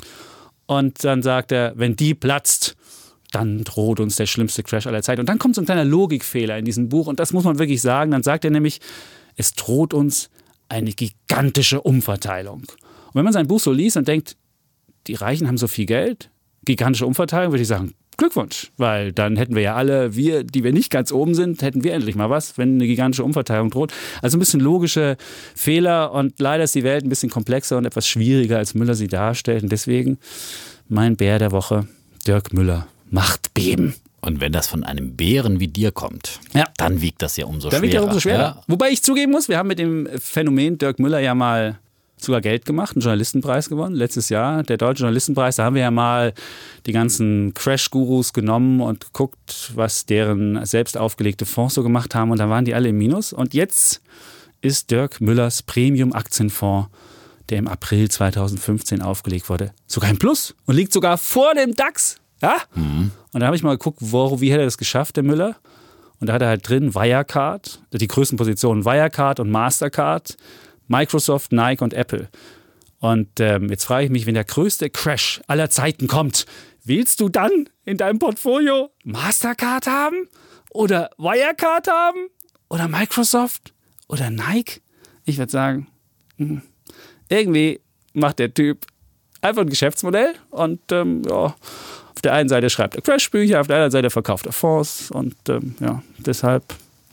Und dann sagt er, wenn die platzt, dann droht uns der schlimmste Crash aller Zeit. Und dann kommt so ein kleiner Logikfehler in diesem Buch. Und das muss man wirklich sagen. Dann sagt er nämlich, es droht uns eine gigantische Umverteilung. Und wenn man sein Buch so liest und denkt, die Reichen haben so viel Geld, gigantische Umverteilung, würde ich sagen, Glückwunsch. Weil dann hätten wir ja alle, wir, die wir nicht ganz oben sind, hätten wir endlich mal was, wenn eine gigantische Umverteilung droht. Also ein bisschen logische Fehler. Und leider ist die Welt ein bisschen komplexer und etwas schwieriger, als Müller sie darstellt. Und deswegen mein Bär der Woche, Dirk Müller. Machtbeben. Und wenn das von einem Bären wie dir kommt, Ja. dann wiegt das ja umso Dann schwerer. wiegt er umso schwerer. Ja? Wobei ich zugeben muss, wir haben mit dem Phänomen Dirk Müller ja mal sogar Geld gemacht, einen Journalistenpreis gewonnen, letztes Jahr. Der Deutsche Journalistenpreis, da haben wir ja mal die ganzen Crash-Gurus genommen und geguckt, was deren selbst aufgelegte Fonds so gemacht haben. Und da waren die alle im Minus. Und jetzt ist Dirk Müllers Premium-Aktienfonds der im April zweitausendfünfzehn aufgelegt wurde, sogar im Plus und liegt sogar vor dem DAX. Ja? Mhm. Und da habe ich mal geguckt, wo, wie hat er das geschafft, der Müller? Und da hat er halt drin Wirecard, die größten Positionen Wirecard und Mastercard, Microsoft, Nike und Apple. Und ähm, jetzt frage ich mich, wenn der größte Crash aller Zeiten kommt, willst du dann in deinem Portfolio Mastercard haben? Oder Wirecard haben? Oder Microsoft? Oder Nike? Ich würde sagen, mh, irgendwie macht der Typ einfach ein Geschäftsmodell und ähm, ja, auf der einen Seite schreibt er Crashbücher, auf der anderen Seite verkauft er Fonds und ähm, ja, deshalb,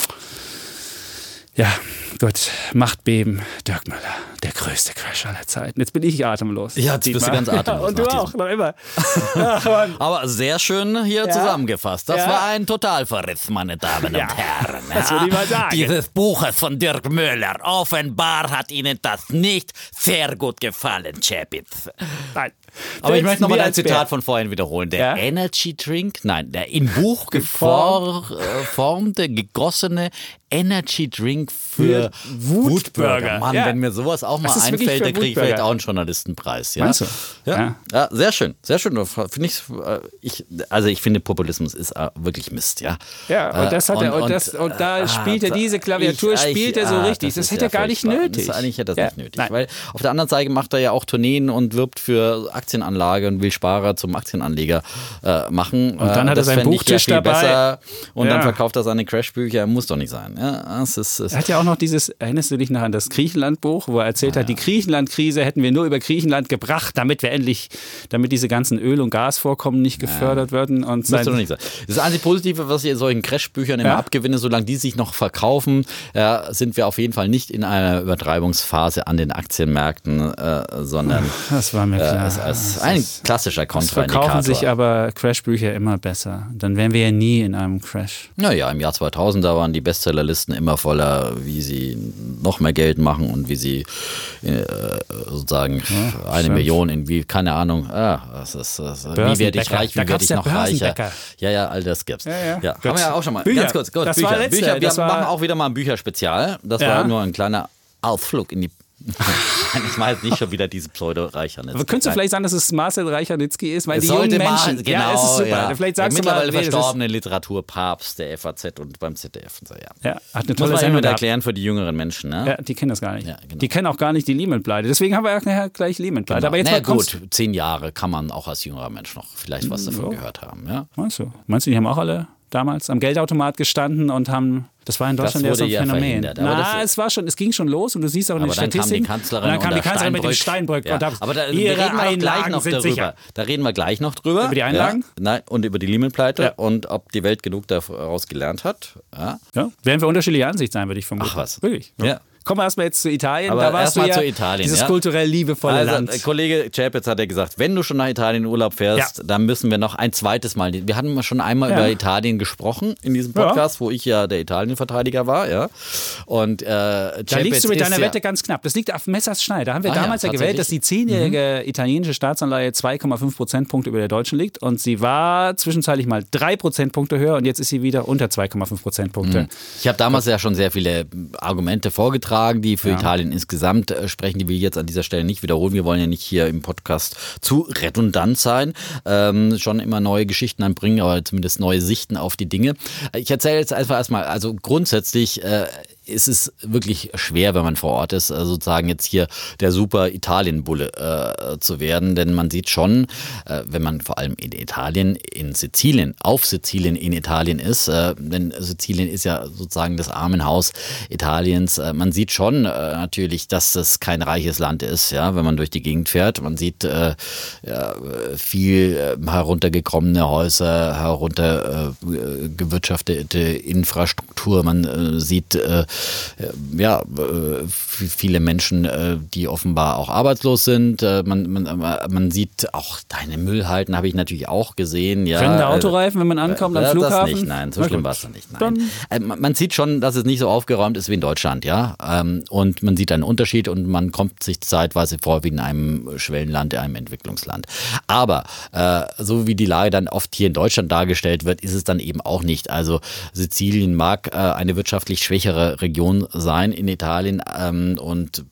ja, gut, Machtbeben, Dirk Müller, der größte Crash aller Zeiten. Jetzt bin ich atemlos. Ja, jetzt bist du ganz atemlos. Ja, und du auch, noch immer. Ja, aber sehr schön hier ja. zusammengefasst. Das ja. war ein Totalverriss, meine Damen ja. und Herren. Ja. Das würde ich mal sagen. Dieses Buches von Dirk Müller. Offenbar hat Ihnen das nicht sehr gut gefallen, Chapitz. Nein. Aber ich möchte nochmal dein Zitat von vorhin wiederholen. Der ja? Energy Drink, nein, der im Buch geformte, gegossene Energy Drink für, für Wutbürger. Mann, ja. wenn mir sowas auch mal einfällt, dann kriege ich vielleicht auch einen Journalistenpreis. Ja? Meinst du? Ja. Ja. ja, sehr schön, sehr schön. Finde ich, ich, also ich finde, Populismus ist wirklich Mist, ja. Ja, und das hat und, er, und, und, das, und da spielt er diese Klaviatur, ich, spielt er so ah, richtig. Das, das hätte er gar nicht nötig. Das, eigentlich hätte er das ja. nicht nötig. Nein. Weil auf der anderen Seite macht er ja auch Tourneen und wirbt für Aktienanlage und will Sparer zum Aktienanleger äh, machen. Und dann hat er seinen Buchtisch ja dabei. Besser. Und ja. dann verkauft er seine Crashbücher. Muss doch nicht sein. Ja, es ist, es er hat ja auch noch dieses, erinnerst du dich noch an das Griechenland-Buch, wo er erzählt ja, hat, die Griechenland-Krise hätten wir nur über Griechenland gebracht, damit wir endlich, damit diese ganzen Öl- und Gasvorkommen nicht gefördert ja. werden. Und sein doch nicht sein. Das einzige Positive, was ich in solchen Crashbüchern immer ja. abgewinne, solange die sich noch verkaufen, ja, sind wir auf jeden Fall nicht in einer Übertreibungsphase an den Aktienmärkten, äh, sondern das war mir klar. Äh, als, als ein klassischer Kontraindikator. Verkaufen sich aber Crashbücher immer besser. Dann wären wir ja nie in einem Crash. Naja, im Jahr zweitausend, da waren die Bestsellerlisten immer voller, wie sie noch mehr Geld machen und wie sie äh, sozusagen ja, eine stimmt. Million in wie, keine Ahnung, ah, das ist, das, wie werde ich reich, wie werde ich noch reicher. Ja, ja, all das gibt's. Ja, ja. ja haben wir ja auch schon mal. Bücher. Ganz kurz, gut, das Bücher. War letzte, Bücher. Wir das war machen auch wieder mal ein Bücherspezial. Das ja. war nur ein kleiner Ausflug in die ich mache jetzt nicht schon wieder diese Pseudo-Reichernitzki. Aber könntest du vielleicht sagen, dass es Marcel Reichernitzki ist? Weil es die jungen Menschen, mal, genau, ja, es ist super. Ja. Vielleicht sagst der du mal, mittlerweile verstorbene Literaturpapst der F A Z und beim Z D F und so, ja. Ja, hat eine tolle tolle Muss man Sendung erklären für die jüngeren Menschen, ne? Ja, die kennen das gar nicht. Ja, genau. Die kennen auch gar nicht die Lehman-Pleite. Deswegen haben wir ja gleich Lehman-Pleite. Genau. Aber jetzt naja, mal kommst gut, zehn Jahre kann man auch als jüngerer Mensch noch vielleicht was davon so. gehört haben, ja? Meinst du? Meinst du, die haben auch alle damals am Geldautomat gestanden und haben, das war in Deutschland ja so ein ja Phänomen. Na, es war schon, es ging schon los und du siehst auch in den Statistiken. Kam die Kanzlerin und dann kam die Kanzlerin mit dem Steinbrück. Ja. Und da, aber da ihre reden wir Einlagen gleich noch sind darüber. sicher. Da reden wir gleich noch drüber. Über die Einlagen? Ja. Nein, und über die Lehman-Pleite ja. und ob die Welt genug daraus gelernt hat. Ja. Ja. Werden wir unterschiedlicher Ansicht sein, würde ich vermuten. Ach was. Wirklich. Ja. Kommen wir erstmal jetzt zu Italien. Aber da warst erstmal du ja zu Italien. Dieses ja? kulturell liebevolle also, Land. Kollege Chapitz hat ja gesagt, wenn du schon nach Italien in Urlaub fährst, ja. dann müssen wir noch ein zweites Mal. Wir hatten schon einmal ja. über Italien gesprochen in diesem Podcast, ja. wo ich ja der Italienverteidiger war. Ja. Und, äh, da Chapitz liegst du mit deiner ja Wette ganz knapp. Das liegt auf Messers Schneid. Da haben wir ah, damals ja, ja gewählt, dass die zehnjährige mhm. italienische Staatsanleihe zwei Komma fünf Prozentpunkte über der deutschen liegt. Und sie war zwischenzeitlich mal drei Prozentpunkte höher und jetzt ist sie wieder unter zwei Komma fünf Prozentpunkte. Mhm. Ich habe damals ja schon sehr viele Argumente vorgetragen, die für ja. Italien insgesamt sprechen, die will ich jetzt an dieser Stelle nicht wiederholen. Wir wollen ja nicht hier im Podcast zu redundant sein, ähm, schon immer neue Geschichten anbringen, aber zumindest neue Sichten auf die Dinge. Ich erzähle jetzt einfach erstmal, also grundsätzlich äh, ist es wirklich schwer, wenn man vor Ort ist, sozusagen jetzt hier der super Italien-Bulle äh, zu werden, denn man sieht schon, äh, wenn man vor allem in Italien, in Sizilien, auf Sizilien in Italien ist, äh, denn Sizilien ist ja sozusagen das Armenhaus Italiens, äh, man sieht schon äh, natürlich, dass das kein reiches Land ist, ja, wenn man durch die Gegend fährt. Man sieht äh, ja, viel äh, heruntergekommene Häuser, heruntergewirtschaftete äh, Infrastruktur, man äh, sieht äh, ja, viele Menschen, die offenbar auch arbeitslos sind. Man, man, man sieht auch deine Müllhalden, habe ich natürlich auch gesehen. Ja. Brennende Autoreifen, wenn man ankommt am Flughafen? Das nicht, nein, so schlimm war es nicht. Nein. Man sieht schon, dass es nicht so aufgeräumt ist wie in Deutschland, ja. Und man sieht einen Unterschied und man kommt sich zeitweise vor wie in einem Schwellenland, in einem Entwicklungsland. Aber so wie die Lage dann oft hier in Deutschland dargestellt wird, ist es dann eben auch nicht. Also Sizilien mag eine wirtschaftlich schwächere Region sein in Italien ähm, und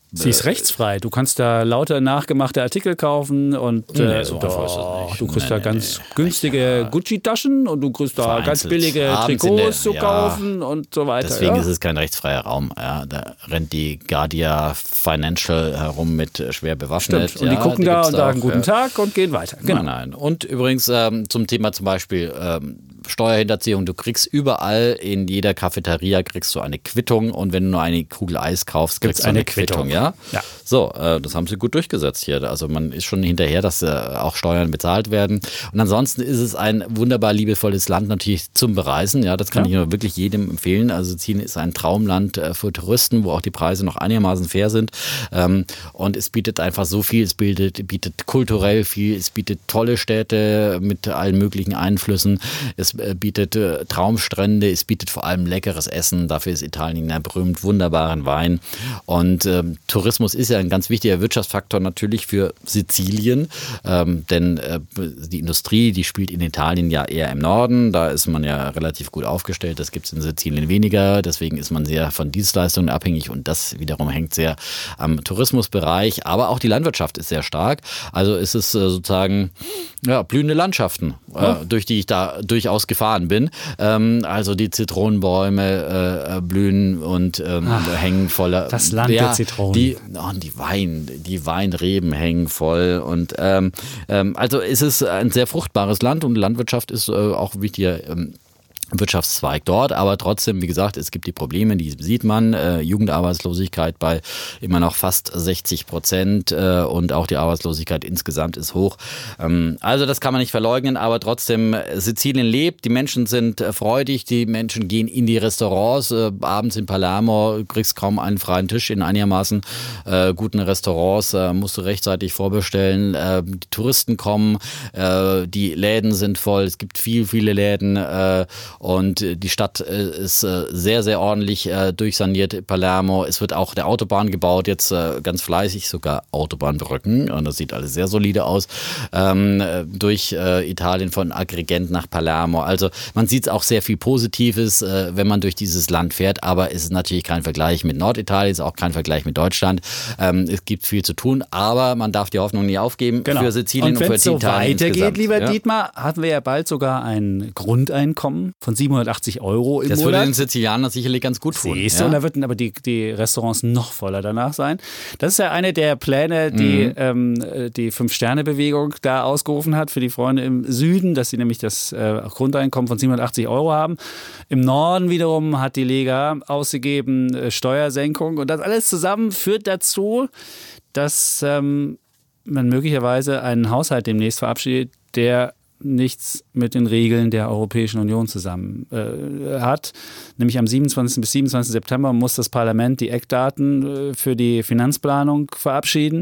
Sie ist rechtsfrei. Du kannst da lauter nachgemachte Artikel kaufen und Nee, äh, so doch, einfach ist das nicht. du kriegst Nee, da nee, ganz nee. günstige Ja. Gucci-Taschen und du kriegst da Vereinzelt. ganz billige Abends in Trikots der- zu ja. kaufen und so weiter. Deswegen ja. ist es kein rechtsfreier Raum. Ja, da rennt die Guardia Financial herum mit äh, schwer bewaffnet. Stimmt. Und die ja, gucken die da gibt's und sagen auch, guten ja. Tag und gehen weiter. Genau. Nein, nein. Und übrigens ähm, zum Thema zum Beispiel ähm, Steuerhinterziehung. Du kriegst überall in jeder Cafeteria kriegst du eine Quittung und wenn du nur eine Kugel Eis kaufst, kriegst Gibt's du eine eine Quittung. Quittung. Ja? Ja. So, äh, das haben sie gut durchgesetzt hier. Also man ist schon hinterher, dass äh, auch Steuern bezahlt werden. Und ansonsten ist es ein wunderbar liebevolles Land natürlich zum Bereisen. Ja, das kann Ja. ich nur wirklich jedem empfehlen. Also Sizilien ist ein Traumland äh, für Touristen, wo auch die Preise noch einigermaßen fair sind. Ähm, und es bietet einfach so viel. Es bietet, bietet kulturell viel. Es bietet tolle Städte mit allen möglichen Einflüssen. Es äh, bietet äh, Traumstrände. Es bietet vor allem leckeres Essen. Dafür ist Italien ja berühmt. Wunderbaren Wein. Und ähm, Tourismus ist ja ein ganz wichtiger Wirtschaftsfaktor natürlich für Sizilien. Ähm, denn äh, die Industrie, die spielt in Italien ja eher im Norden. Da ist man ja relativ gut aufgestellt. Das gibt es in Sizilien weniger. Deswegen ist man sehr von Dienstleistungen abhängig und das wiederum hängt sehr am Tourismusbereich. Aber auch die Landwirtschaft ist sehr stark. Also ist es äh, sozusagen ja, blühende Landschaften, äh, durch die ich da durchaus gefahren bin. Ähm, also die Zitronenbäume äh, blühen und ähm, hängen voller. das Land der Zitronen. Die, oh, die Wein, die Weinreben hängen voll. Und ähm, ähm, also es ist ein sehr fruchtbares Land und Landwirtschaft ist äh, auch ein wichtiger ähm, Wirtschaftszweig dort, aber trotzdem, wie gesagt, es gibt die Probleme, die sieht man, äh, Jugendarbeitslosigkeit bei immer noch fast sechzig Prozent äh, und auch die Arbeitslosigkeit insgesamt ist hoch. Ähm, also das kann man nicht verleugnen, aber trotzdem, Sizilien lebt, die Menschen sind äh, freudig, die Menschen gehen in die Restaurants, äh, abends in Palermo, du kriegst kaum einen freien Tisch in einigermaßen äh, guten Restaurants, äh, musst du rechtzeitig vorbestellen, äh, die Touristen kommen, äh, die Läden sind voll, es gibt viel, viele Läden, äh, und die Stadt ist sehr, sehr ordentlich durchsaniert, Palermo. Es wird auch der Autobahn gebaut, jetzt ganz fleißig, sogar Autobahnbrücken. Und das sieht alles sehr solide aus. Ähm, durch äh, Italien von Agrigent nach Palermo. Also man sieht auch sehr viel Positives, äh, wenn man durch dieses Land fährt. Aber es ist natürlich kein Vergleich mit Norditalien, es ist auch kein Vergleich mit Deutschland. Ähm, es gibt viel zu tun, aber man darf die Hoffnung nie aufgeben Genau. für Sizilien und, und für wenn es so Italien weitergeht, insgesamt. lieber Ja. Dietmar, hatten wir ja bald sogar ein Grundeinkommen von siebenhundertachtzig Euro im Das würde Monat. den Sizilianern sicherlich ganz gut tun. Siehst du, und da würden aber die, die Restaurants noch voller danach sein. Das ist ja eine der Pläne, die Mhm. ähm, die Fünf-Sterne-Bewegung da ausgerufen hat für die Freunde im Süden, dass sie nämlich das äh, Grundeinkommen von siebenhundertachtzig Euro haben. Im Norden wiederum hat die Lega ausgegeben äh, Steuersenkung und das alles zusammen führt dazu, dass ähm, man möglicherweise einen Haushalt demnächst verabschiedet, der nichts mit den Regeln der Europäischen Union zusammen äh, hat. Nämlich am siebenundzwanzigsten bis siebenundzwanzigsten September muss das Parlament die Eckdaten äh, für die Finanzplanung verabschieden.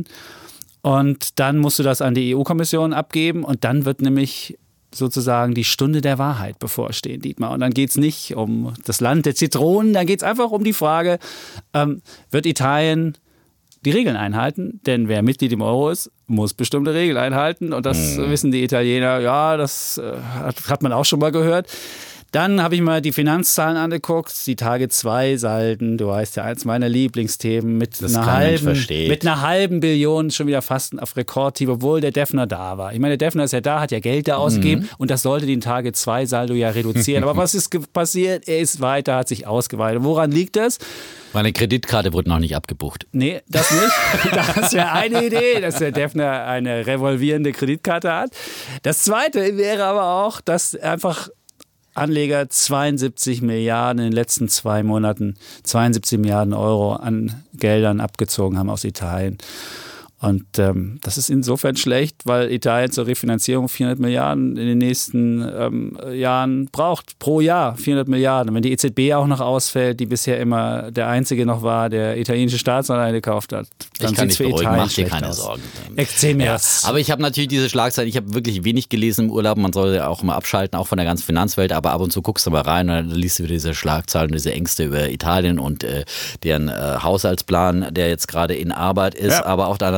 Und dann musst du das an die E U-Kommission abgeben und dann wird nämlich sozusagen die Stunde der Wahrheit bevorstehen, Dietmar. Und dann geht es nicht um das Land der Zitronen, dann geht es einfach um die Frage, ähm, wird Italien die Regeln einhalten, denn wer Mitglied im Euro ist, muss bestimmte Regeln einhalten und das mhm. wissen die Italiener, ja, das äh, hat, hat man auch schon mal gehört. Dann habe ich mal die Finanzzahlen angeguckt, die Tage zwei Salden, du weißt ja, eins meiner Lieblingsthemen, mit Das einer, kein Mensch halben, versteht. mit einer halben Billion schon wieder fast auf Rekordtief, obwohl der Defner da war. Ich meine, der Defner ist ja da, hat ja Geld da ausgegeben Mhm. und das sollte den Tage zwei Saldo ja reduzieren. Aber was ist ge- passiert? Er ist weiter, hat sich ausgeweitet. Woran liegt das? Meine Kreditkarte wurde noch nicht abgebucht. Nee, das nicht. Das wäre eine Idee, dass der Defner eine revolvierende Kreditkarte hat. Das Zweite wäre aber auch, dass einfach Anleger zweiundsiebzig Milliarden in den letzten zwei Monaten, zweiundsiebzig Milliarden Euro an Geldern abgezogen haben aus Italien. Und ähm, das ist insofern schlecht, weil Italien zur Refinanzierung vierhundert Milliarden in den nächsten ähm, Jahren braucht. Pro Jahr vierhundert Milliarden. Wenn die E Z B auch noch ausfällt, die bisher immer der Einzige noch war, der italienische Staatsanleihen gekauft hat, dann Ich kann sieht es dich für beruhigen, Italien mach dir schlecht keine aus. Sorgen. Erzähl mir Ja, das. aber ich habe natürlich diese Schlagzeilen, ich habe wirklich wenig gelesen im Urlaub, man soll ja auch immer abschalten, auch von der ganzen Finanzwelt, aber ab und zu guckst du mal rein und dann liest du wieder diese Schlagzeilen, diese Ängste über Italien und äh, deren äh, Haushaltsplan, der jetzt gerade in Arbeit ist, Ja. aber auf der anderen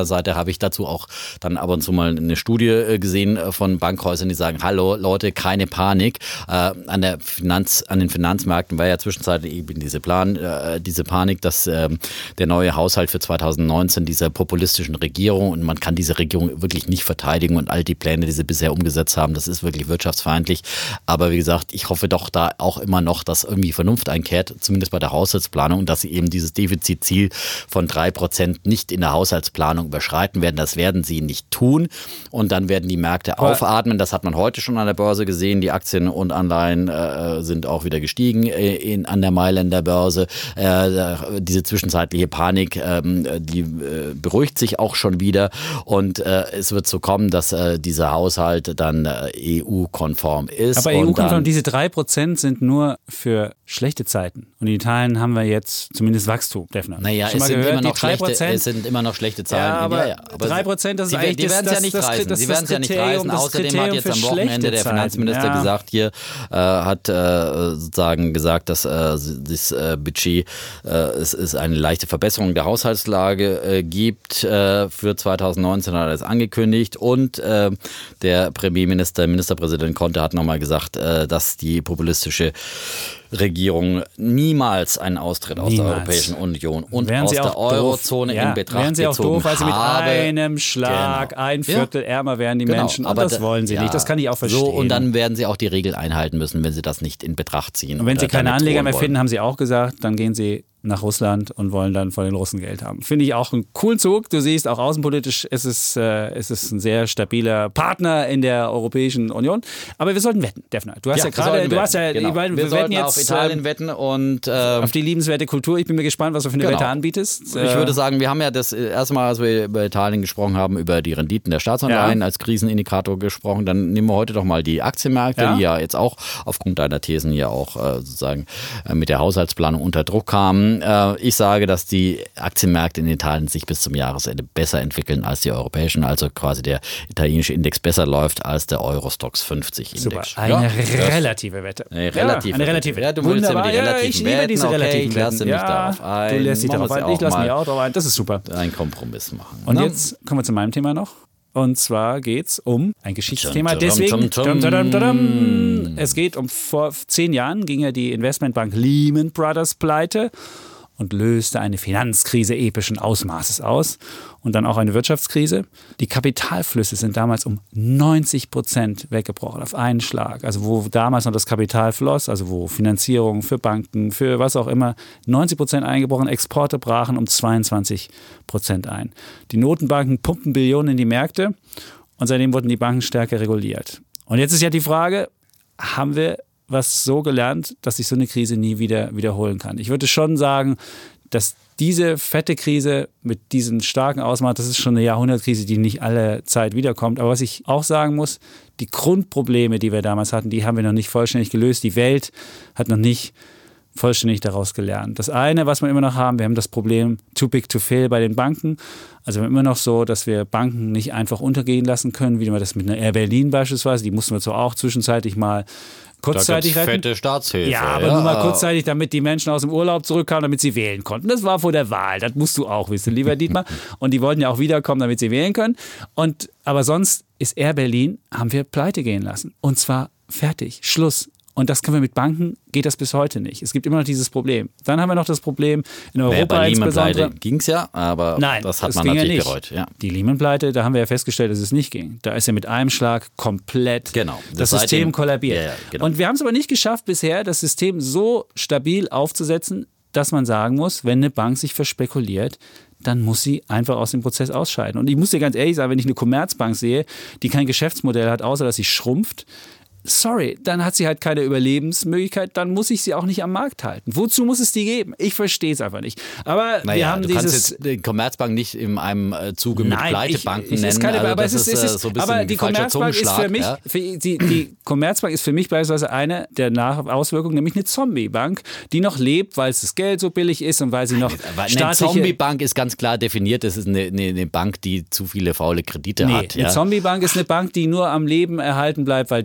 Seite habe ich dazu auch dann ab und zu mal eine Studie gesehen von Bankhäusern, die sagen, hallo Leute, keine Panik. Äh, an, der Finanz, an den Finanzmärkten war ja zwischenzeitlich eben diese Plan, äh, diese Panik, dass äh, der neue Haushalt für zweitausendneunzehn dieser populistischen Regierung, und man kann diese Regierung wirklich nicht verteidigen und all die Pläne, die sie bisher umgesetzt haben, das ist wirklich wirtschaftsfeindlich. Aber wie gesagt, ich hoffe doch da auch immer noch, dass irgendwie Vernunft einkehrt, zumindest bei der Haushaltsplanung, und dass sie eben dieses Defizitziel von drei Prozent nicht in der Haushaltsplanung überschreiten werden. Das werden sie nicht tun. Und dann werden die Märkte Aber aufatmen. Das hat man heute schon an der Börse gesehen. Die Aktien und Anleihen äh, sind auch wieder gestiegen äh, in, an der Mailänder Börse. Äh, diese zwischenzeitliche Panik, äh, die äh, beruhigt sich auch schon wieder. Und äh, es wird so kommen, dass äh, dieser Haushalt dann äh, E U-konform ist. Aber E U-konform, diese drei Prozent sind nur für schlechte Zeiten. Und in Italien haben wir jetzt zumindest Wachstum, Defner. Naja, es sind, immer noch schlechte, es sind immer noch schlechte Zahlen. Ja, aber, ja, ja. aber drei Prozent, das ist die, eigentlich die das, werden es ja das, nicht das, reißen. das, Sie werden es ja nicht reißen. Außerdem hat jetzt am Wochenende der Finanzminister ja. gesagt, hier äh, hat äh, sozusagen gesagt, dass äh, das äh, Budget äh, es, es eine leichte Verbesserung der Haushaltslage äh, gibt. Äh, für zweitausendneunzehn hat er es angekündigt. Und äh, der Premierminister, Ministerpräsident Conte hat nochmal gesagt, äh, dass die populistische Regierung niemals einen Austritt aus niemals. der Europäischen Union und wären aus Sie der auch Eurozone doof. Ja, in Betracht wären Sie auch gezogen doof, weil Sie mit habe. einem Schlag Genau. ein Viertel ja. ärmer wären die genau. Menschen. Und Aber das wollen Sie ja. nicht. Das kann ich auch verstehen. So, und dann werden Sie auch die Regeln einhalten müssen, wenn Sie das nicht in Betracht ziehen. Und wenn Sie keine Anleger mehr wollen. finden, haben Sie auch gesagt, dann gehen Sie nach Russland und wollen dann von den Russen Geld haben. Finde ich auch einen coolen Zug. Du siehst, auch außenpolitisch ist es, äh, ist es ein sehr stabiler Partner in der Europäischen Union. Aber wir sollten wetten, Defner. Du hast ja, ja gerade, du hast ja, genau. ich meine, wir, wir sollten wetten jetzt auf Italien ähm, wetten und äh, auf die liebenswerte Kultur. Ich bin mir gespannt, was du für eine genau. Wette anbietest. Ich würde sagen, wir haben ja das erste Mal, als wir über Italien gesprochen haben, über die Renditen der Staatsanleihen ja. als Krisenindikator gesprochen. Dann nehmen wir heute doch mal die Aktienmärkte, ja. die ja jetzt auch aufgrund deiner Thesen ja auch äh, sozusagen äh, mit der Haushaltsplanung unter Druck kamen. Äh, ich sage, dass die Aktienmärkte in Italien sich bis zum Jahresende besser entwickeln als die europäischen, also quasi der italienische Index besser läuft als der Eurostoxx fünfzig Index. Super, eine ja, relative Wette. Eine relative, ja, eine relative ja, du willst ja mit die relativen ich Wetten, diese okay, relativen ich lasse mich ja, darauf ein. Du lässt dich darauf ein, ich lasse mich auch darauf ein, das ist super. Einen Kompromiss machen. Und ne? jetzt kommen wir zu meinem Thema noch. Und zwar geht es um ein Geschichtsthema. Deswegen, dum, dum, dum. es geht um, vor zehn Jahren ging ja die Investmentbank Lehman Brothers pleite und löste eine Finanzkrise epischen Ausmaßes aus und dann auch eine Wirtschaftskrise. Die Kapitalflüsse sind damals um neunzig Prozent weggebrochen auf einen Schlag. Also wo damals noch das Kapital floss, also wo Finanzierung für Banken, für was auch immer, neunzig Prozent eingebrochen, Exporte brachen um zweiundzwanzig Prozent ein. Die Notenbanken pumpen Billionen in die Märkte und seitdem wurden die Banken stärker reguliert. Und jetzt ist ja die Frage, haben wir was so gelernt, dass sich so eine Krise nie wieder wiederholen kann. Ich würde schon sagen, dass diese fette Krise mit diesem starken Ausmaß, das ist schon eine Jahrhundertkrise, die nicht alle Zeit wiederkommt. Aber was ich auch sagen muss, die Grundprobleme, die wir damals hatten, die haben wir noch nicht vollständig gelöst. Die Welt hat noch nicht vollständig daraus gelernt. Das eine, was wir immer noch haben, wir haben das Problem too big to fail bei den Banken. Also wir haben immer noch so, dass wir Banken nicht einfach untergehen lassen können, wie wir das mit einer Air Berlin beispielsweise, die mussten wir zwar auch zwischenzeitlich mal kurzzeitig da retten. Fette Staatshilfe. Ja, aber ja. nur mal kurzzeitig, damit die Menschen aus dem Urlaub zurückkamen, damit sie wählen konnten. Das war vor der Wahl, das musst du auch wissen, lieber Dietmar. Und die wollten ja auch wiederkommen, damit sie wählen können. Und, aber sonst ist Air Berlin, haben wir pleite gehen lassen. Und zwar fertig, Schluss. Und das können wir mit Banken, geht das bis heute nicht. Es gibt immer noch dieses Problem. Dann haben wir noch das Problem in Europa ja, bei insbesondere. Ging es ja, aber Nein, das hat das man ging natürlich ja bereut. Ja. Die Lehman-Pleite, da haben wir ja festgestellt, dass es nicht ging. Da ist ja mit einem Schlag komplett genau, das, das System kollabiert. Ja, ja, genau. Und wir haben es aber nicht geschafft bisher, das System so stabil aufzusetzen, dass man sagen muss, wenn eine Bank sich verspekuliert, dann muss sie einfach aus dem Prozess ausscheiden. Und ich muss dir ganz ehrlich sagen, wenn ich eine Commerzbank sehe, die kein Geschäftsmodell hat, außer dass sie schrumpft, sorry, dann hat sie halt keine Überlebensmöglichkeit, dann muss ich sie auch nicht am Markt halten. Wozu muss es die geben? Ich verstehe es einfach nicht. Aber naja, wir haben du dieses... kannst jetzt die Commerzbank nicht in einem Zuge mit Nein, Pleitebanken ich, ich, nennen. keine, also aber das es ist, ist, es ist so ein bisschen aber die Commerzbank ist für mich, ja? für, die, die Commerzbank ist für mich beispielsweise eine der Auswirkungen, nämlich eine Zombie-Bank, die noch lebt, weil es das Geld so billig ist und weil sie noch aber staatliche... Eine Zombie-Bank ist ganz klar definiert, das ist eine, eine, eine Bank, die zu viele faule Kredite nee, hat. Eine ja? Zombie-Bank ist eine Bank, die nur am Leben erhalten bleibt, weil das Geld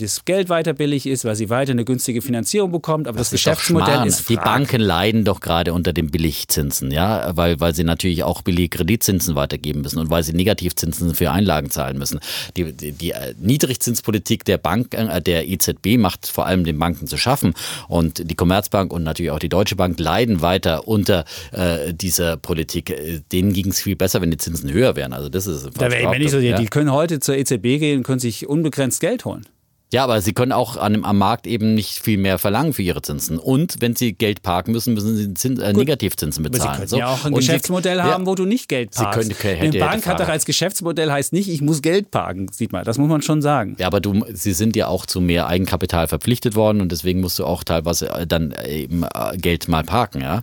Geld weiter billig ist, weil sie weiter eine günstige Finanzierung bekommt, aber das, das Geschäftsmodell ist, ist Die Banken leiden doch gerade unter den Billigzinsen, ja, weil, weil sie natürlich auch billige Kreditzinsen weitergeben müssen und weil sie Negativzinsen für Einlagen zahlen müssen. Die, die, die Niedrigzinspolitik der Bank, äh, der E Z B macht vor allem den Banken zu schaffen und die Commerzbank und natürlich auch die Deutsche Bank leiden weiter unter äh, dieser Politik. Denen ging es viel besser, wenn die Zinsen höher wären. Also das ist da wäre nicht so, ja. Die können heute zur E Z B gehen und können sich unbegrenzt Geld holen. Ja, aber sie können auch an, am Markt eben nicht viel mehr verlangen für ihre Zinsen. Und wenn sie Geld parken müssen, müssen sie Zins, äh, Negativzinsen bezahlen. Aber sie können so. ja auch ein und Geschäftsmodell sie, haben, ja, wo du nicht Geld parkst. Sie können, Eine Bank hat doch als Geschäftsmodell heißt nicht, ich muss Geld parken. Sieht man, das muss man schon sagen. Ja, aber du, sie sind ja auch zu mehr Eigenkapital verpflichtet worden und deswegen musst du auch teilweise dann eben Geld mal parken, ja.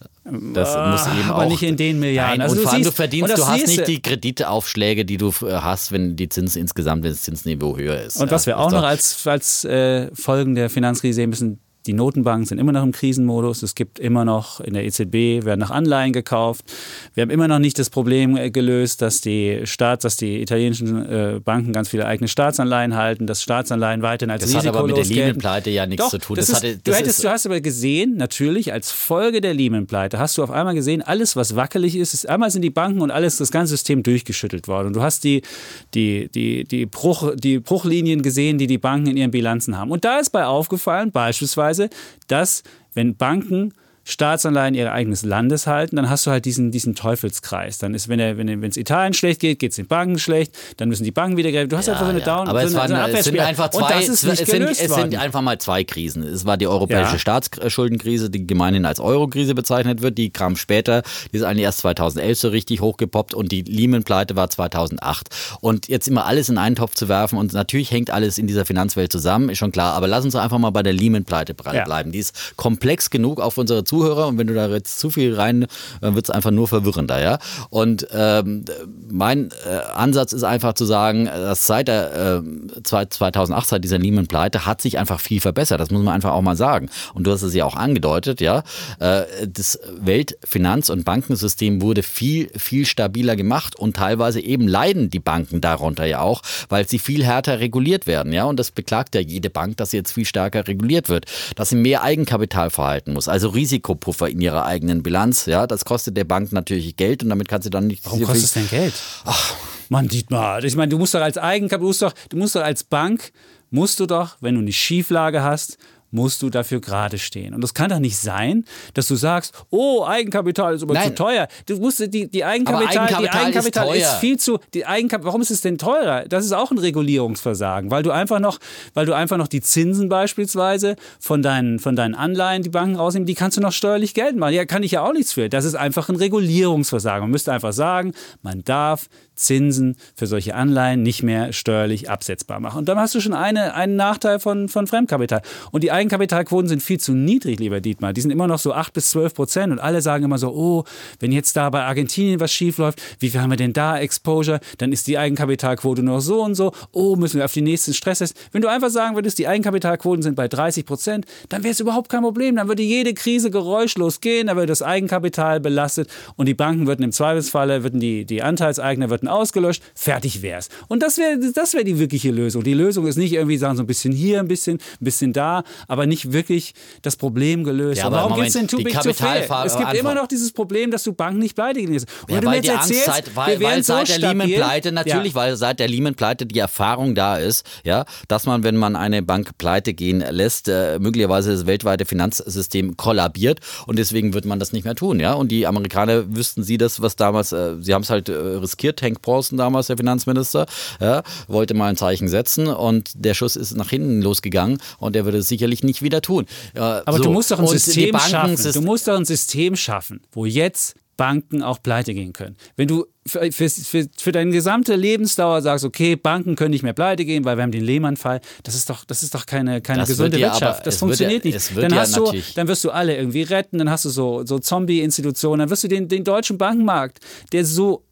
Das muss eben aber auch, nicht in den Milliarden. Nein, also und du vor allem, siehst, du verdienst, du hast siehst, nicht die Kreditaufschläge, die du hast, wenn die Zinsen insgesamt, wenn das Zinsniveau höher ist. Und was ja, wir auch noch als, als äh, Folgen der Finanzkrise sehen müssen, die Notenbanken sind immer noch im Krisenmodus. Es gibt immer noch in der E Z B, werden noch Anleihen gekauft. Wir haben immer noch nicht das Problem gelöst, dass die Staats, dass die italienischen äh, Banken ganz viele eigene Staatsanleihen halten, dass Staatsanleihen weiterhin als risikolos gelten. Das hat aber mit der Lehman-Pleite ja nichts Doch, zu tun. Das das ist, hatte, das du, hättest, ist, du hast aber gesehen, natürlich als Folge der Lehman-Pleite, hast du auf einmal gesehen, alles was wackelig ist, ist einmal sind die Banken und alles, das ganze System durchgeschüttelt worden. Und du hast die, die, die, die, Bruch, die Bruchlinien gesehen, die die Banken in ihren Bilanzen haben. Und da ist bei aufgefallen, beispielsweise, dass wenn Banken Staatsanleihen ihres eigenen Landes halten, dann hast du halt diesen, diesen Teufelskreis. Dann ist, wenn es wenn, wenn Italien schlecht geht, geht es den Banken schlecht, dann müssen die Banken wieder Geld. Du hast ja, einfach so eine ja. Down. Aber so es, eine, waren, so eine es sind einfach zwei, es, es, sind, es sind einfach mal zwei Krisen. Es war die europäische ja. Staatsschuldenkrise, die gemeinhin als Euro-Krise bezeichnet wird. Die kam später, die ist eigentlich erst zweitausendelf so richtig hochgepoppt und die Lehman-Pleite war zweitausendacht. Und jetzt immer alles in einen Topf zu werfen und natürlich hängt alles in dieser Finanzwelt zusammen, ist schon klar. Aber lass uns einfach mal bei der Lehman-Pleite bleiben. Ja. Die ist komplex genug auch für unsere Zuhörer und wenn du da jetzt zu viel rein, dann wird es einfach nur verwirrender, ja. Und ähm, mein äh, Ansatz ist einfach zu sagen, dass seit der äh, zweitausendacht, seit dieser Lehman-Pleite, hat sich einfach viel verbessert. Das muss man einfach auch mal sagen. Und du hast es ja auch angedeutet, ja. Äh, das Weltfinanz- und Bankensystem wurde viel, viel stabiler gemacht und teilweise eben leiden die Banken darunter ja auch, weil sie viel härter reguliert werden, ja. Und das beklagt ja jede Bank, dass sie jetzt viel stärker reguliert wird, dass sie mehr Eigenkapital verhalten muss, also Risikopuffer in ihrer eigenen Bilanz, ja, das kostet der Bank natürlich Geld und damit kann sie dann nicht... Warum kostet es denn Geld? Ach, Mann, Dietmar, ich meine, du musst doch als Eigenkapital, du musst doch, du musst doch als Bank, musst du doch, wenn du eine Schieflage hast, musst du dafür gerade stehen. Und es kann doch nicht sein, dass du sagst, oh, Eigenkapital ist aber Nein. zu teuer. Du musst die, die Eigenkapital, Eigenkapital, die Eigenkapital ist, ist viel zu, die Eigenkap- warum ist es denn teurer? Das ist auch ein Regulierungsversagen, weil du einfach noch, weil du einfach noch die Zinsen beispielsweise von deinen, von deinen Anleihen, die Banken rausnehmen, die kannst du noch steuerlich geltend machen. Ja, kann ich ja auch nichts für. Das ist einfach ein Regulierungsversagen. Man müsste einfach sagen, man darf Zinsen für solche Anleihen nicht mehr steuerlich absetzbar machen. Und dann hast du schon eine, einen Nachteil von, von Fremdkapital. Und die Eigenkapitalquoten sind viel zu niedrig, lieber Dietmar. Die sind immer noch so acht bis zwölf Prozent. Und alle sagen immer so, oh, wenn jetzt da bei Argentinien was schief läuft, wie viel haben wir denn da Exposure? Dann ist die Eigenkapitalquote noch so und so. Oh, müssen wir auf die nächsten Stresstests. Wenn du einfach sagen würdest, die Eigenkapitalquoten sind bei dreißig Prozent, dann wäre es überhaupt kein Problem. Dann würde jede Krise geräuschlos gehen, dann würde das Eigenkapital belastet und die Banken würden im Zweifelsfalle, würden die, die Anteilseigner würden ausgelöscht, fertig wär's. Und das wäre das wär die wirkliche Lösung. Die Lösung ist nicht irgendwie sagen, so ein bisschen hier, ein bisschen, ein bisschen da, aber nicht wirklich das Problem gelöst. Ja, aber warum Moment, geht's denn too big to fail? Es gibt immer noch dieses Problem, dass du Banken nicht pleite gehen lässt. Und ja, du weil mir die jetzt Angst erzählst, seit, weil, wir weil so seit der Lehman-Pleite, natürlich, ja. weil seit der Lehman-Pleite die Erfahrung da ist, ja, dass man, wenn man eine Bank pleite gehen lässt, äh, möglicherweise das weltweite Finanzsystem kollabiert und deswegen wird man das nicht mehr tun, ja. Und die Amerikaner wüssten sie das, was damals, äh, sie haben es halt äh, riskiert, Hank Paulson damals, der Finanzminister, ja, wollte mal ein Zeichen setzen und der Schuss ist nach hinten losgegangen und der würde es sicherlich nicht wieder tun. Äh, Aber so. du musst doch ein und System schaffen. Syst- Du musst doch ein System schaffen, wo jetzt Banken auch pleite gehen können. Wenn du für, für, für, für deine gesamte Lebensdauer sagst, okay, Banken können nicht mehr pleite gehen, weil wir haben den Lehman-Fall, das ist doch, das ist doch keine, keine gesunde ja Wirtschaft. aber, das funktioniert ja, nicht. Dann, ja hast du, dann wirst du alle irgendwie retten, dann hast du so, so Zombie-Institutionen, dann wirst du den, den deutschen Bankenmarkt, der so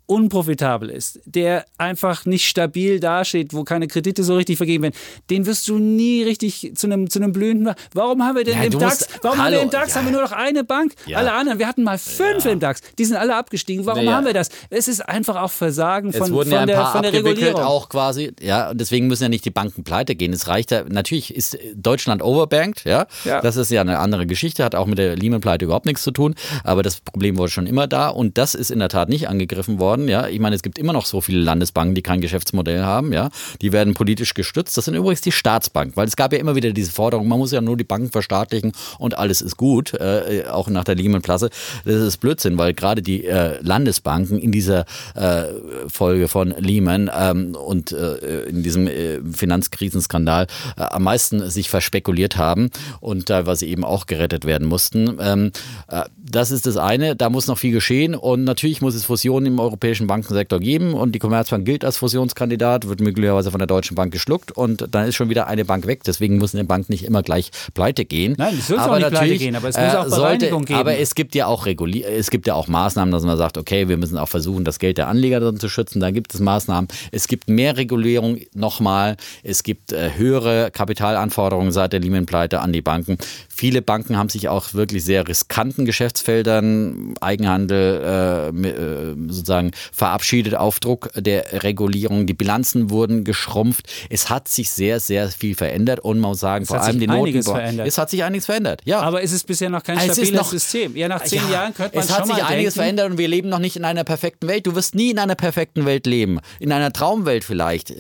unprofitabel ist, der einfach nicht stabil dasteht, wo keine Kredite so richtig vergeben werden, den wirst du nie richtig zu einem, zu einem blühenden... Warum haben wir denn Ja, im du DAX, musst- warum haben Hallo, wir im DAX ja. haben wir nur noch eine Bank? Ja. Alle anderen, wir hatten mal fünf im DAX, die sind alle abgestiegen. Warum Ja. haben wir das? Es ist einfach auch Versagen von, Es wurden von, ja ein der, paar von der abgewickelt Regulierung. auch quasi, ja, und deswegen müssen ja nicht die Banken pleite gehen. Es reicht ja, natürlich ist Deutschland overbanked, ja? Ja. Das ist ja eine andere Geschichte, hat auch mit der Lehman-Pleite überhaupt nichts zu tun, aber das Problem war schon immer da und das ist in der Tat nicht angegriffen worden, ja. Ich meine, es gibt immer noch so viele Landesbanken, die kein Geschäftsmodell haben, ja. Die werden politisch gestützt. Das sind übrigens die Staatsbanken, weil es gab ja immer wieder diese Forderung, man muss ja nur die Banken verstaatlichen und alles ist gut, äh, auch nach der Lehman-Pleite. Das ist Blödsinn, weil gerade die äh, Landesbanken in dieser äh, Folge von Lehman ähm, und äh, in diesem äh, Finanzkrisenskandal äh, am meisten sich verspekuliert haben und teilweise eben auch gerettet werden mussten. Ähm, äh, das ist das eine, da muss noch viel geschehen und natürlich muss es Fusionen im europäischen Bankensektor geben und die Commerzbank gilt als Fusionskandidat, wird möglicherweise von der Deutschen Bank geschluckt und dann ist schon wieder eine Bank weg. Deswegen muss eine Bank nicht immer gleich pleite gehen. Nein, es wird auch aber nicht pleite natürlich, gehen, aber es muss auch äh, Bereinigung sollte, geben. Aber es gibt ja auch Reguli- es gibt ja auch Maßnahmen, dass man sagt, okay, wir müssen auch versuchen, das Geld der Anleger dann zu schützen. Da gibt es Maßnahmen. Es gibt mehr Regulierung nochmal. Es gibt äh, höhere Kapitalanforderungen seit der Lehman-Pleite an die Banken. Viele Banken haben sich auch wirklich sehr riskanten Geschäftsfeldern, Eigenhandel äh, äh, sozusagen verabschiedet auf Druck der Regulierung. Die Bilanzen wurden geschrumpft. Es hat sich sehr, sehr viel verändert und man muss sagen, Es vor hat allem sich die einiges Noten. verändert. Es hat sich einiges verändert, ja. Aber es ist bisher noch kein Es ist stabiles noch- System. Ja, nach zehn Ja, Jahren könnte man es hat schon sich mal einiges denken, verändert und wir leben noch nicht in einer perfekten Welt. Du wirst nie in einer perfekten Welt leben. In einer Traumwelt vielleicht.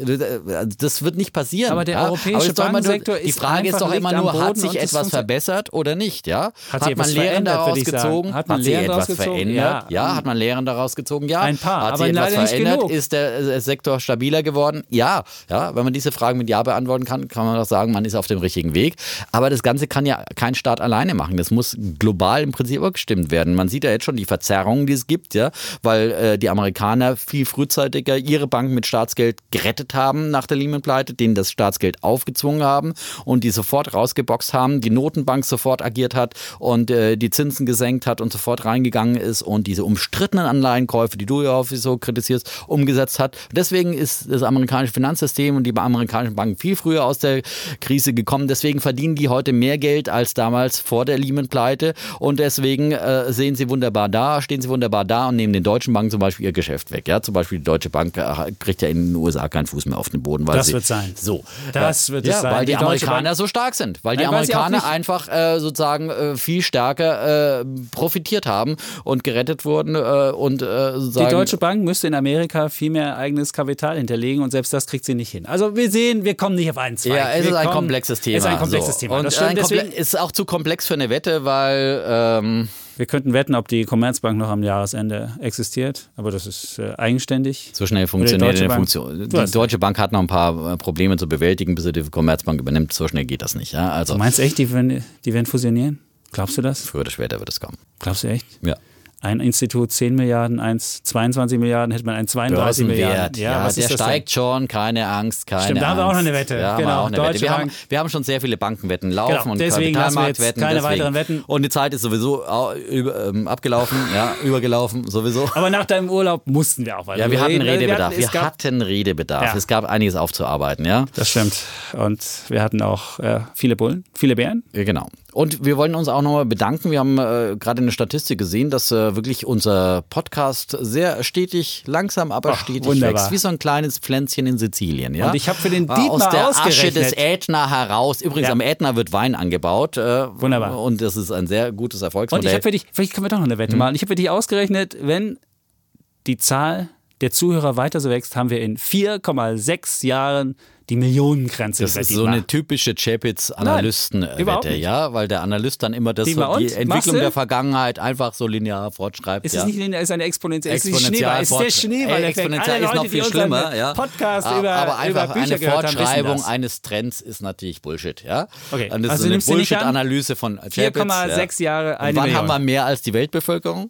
Das wird nicht passieren. Aber der ja? europäische Aber es ist doch immer nur- Bankensektor Die ist Frage ist einfach doch immer liegt am nur, hat Boden sich und es etwas funktioniert- verbessert oder nicht? Ja? Hat sich man etwas Lehren verändert, daraus würde ich sagen. gezogen? Hat man sich Lehren etwas daraus gezogen? verändert? Ja. Ja. Hat man Lehren daraus gezogen? Ja. Ein paar, Hat aber sich etwas leider nicht verändert? genug. Ist der äh, Sektor stabiler geworden? Ja. ja. Wenn man diese Fragen mit Ja beantworten kann, kann man auch sagen, man ist auf dem richtigen Weg. Aber das Ganze kann ja kein Staat alleine machen. Das muss global im Prinzip abgestimmt werden. Man sieht ja jetzt schon die Verzerrungen, die es gibt, ja, weil äh, die Amerikaner viel frühzeitiger ihre Banken mit Staatsgeld gerettet haben nach der Lehman-Pleite, denen das Staatsgeld aufgezwungen haben und die sofort rausgeboxt haben, die Notenbank sofort agiert hat und äh, die Zinsen gesenkt hat und sofort reingegangen ist und diese umstrittenen Anleihenkäufe, die du ja häufig so kritisierst, umgesetzt hat. Deswegen ist das amerikanische Finanzsystem und die amerikanischen Banken viel früher aus der Krise gekommen. Deswegen verdienen die heute mehr Geld als damals vor der Lehman-Pleite und deswegen äh, sehen sie wunderbar da, stehen sie wunderbar da und nehmen den deutschen Banken zum Beispiel ihr Geschäft weg. Ja? Zum Beispiel die Deutsche Bank äh, kriegt ja in den U S A keinen Fuß mehr auf den Boden. Weil Das sie, wird sein. So. Das wird es ja, sein. Weil die, Die Deutsche Amerikaner Bank- so stark sind. Weil die Nein, weil sie auch Amerikaner nicht- einfach äh, sozusagen äh, viel stärker äh, profitiert haben und gerettet wurden äh, und äh, sozusagen... Die Deutsche Bank müsste in Amerika viel mehr eigenes Kapital hinterlegen und selbst das kriegt sie nicht hin. Also wir sehen, wir kommen nicht auf einen Zweig. Ja, es wir ist ein kommen, komplexes Thema. Es ist ein komplexes so. Thema. Und Das stimmt, ein komple- deswegen, ist auch zu komplex für eine Wette, weil ähm, wir könnten wetten, ob die Commerzbank noch am Jahresende existiert, aber das ist äh, eigenständig. so schnell Oder funktioniert die die Deutsche Bank. Funktion. Du Die hast Deutsche Bank hat noch ein paar äh, Probleme zu bewältigen, bis sie die Commerzbank übernimmt. So schnell geht das nicht. Ja? Also Du meinst echt, die werden, die werden fusionieren? Glaubst du das? früher oder später wird es kommen. Glaubst du echt? Ja. Ein Institut zehn Milliarden, eins zweiundzwanzig Milliarden, hätte man ein zweiunddreißig Milliarden. Börsenwert, ja, was der ist das steigt schon, keine Angst, keine Stimmt, da haben wir auch noch Angst. eine Wette. Ja, haben wir Genau, auch eine Deutsche Wette. Wir, haben, Bank. wir haben schon sehr viele Bankenwetten laufen Genau, und deswegen lassen wir jetzt Kapitalmarktwetten. keine deswegen. weiteren Wetten. Und die Zeit ist sowieso au- über, ähm, abgelaufen, ja, übergelaufen, sowieso. denn? Aber nach deinem Urlaub mussten wir auch weiter Ja, wir hatten reden. Also Redebedarf. Wir Wir hatten, es gab, hatten Redebedarf. Ja. Es gab einiges aufzuarbeiten, ja. das stimmt. Und wir hatten auch äh, viele Bullen, viele Bären. Ja, genau. Und wir wollen uns auch nochmal bedanken. Wir haben äh, gerade eine Statistik gesehen, dass äh, wirklich unser Podcast sehr stetig, langsam, aber Ach, stetig wunderbar. wächst. Wie so ein kleines Pflänzchen in Sizilien. Ja? Und ich habe für den War Dietmar aus der ausgerechnet. Asche des Ätna heraus. Übrigens, Ja. am Ätna wird Wein angebaut. Äh, Wunderbar. Und das ist ein sehr gutes Und Erfolgsmodell. ich habe für dich, vielleicht können wir doch noch eine Wette Hm. machen. Ich habe für dich ausgerechnet, wenn die Zahl der Zuhörer weiter so wächst, haben wir in vier Komma sechs Jahren die Millionengrenze. Das lieber ist so Dietmar. eine typische überhaupt Chapitz-Analysten-Wette, nicht. ja, weil der Analyst dann immer das so, Dietmar, und? die Machst Entwicklung du? der Vergangenheit einfach so linear fortschreibt. Es ja. ist nicht linear, es ist eine Exponential. Es ist, Exponential es ist der Schneeball. Ey, exponentiell ist noch viel schlimmer, ja. Podcast aber, über, aber einfach über Bücher eine gehört haben, wissen Fortschreibung das. eines Trends ist natürlich Bullshit, ja. Okay, Und das also ist eine nimmst du nicht an? Bullshit-Analyse von Chapitz. vier Komma sechs ja. Jahre, eine Und wann Million. haben wir mehr als die Weltbevölkerung?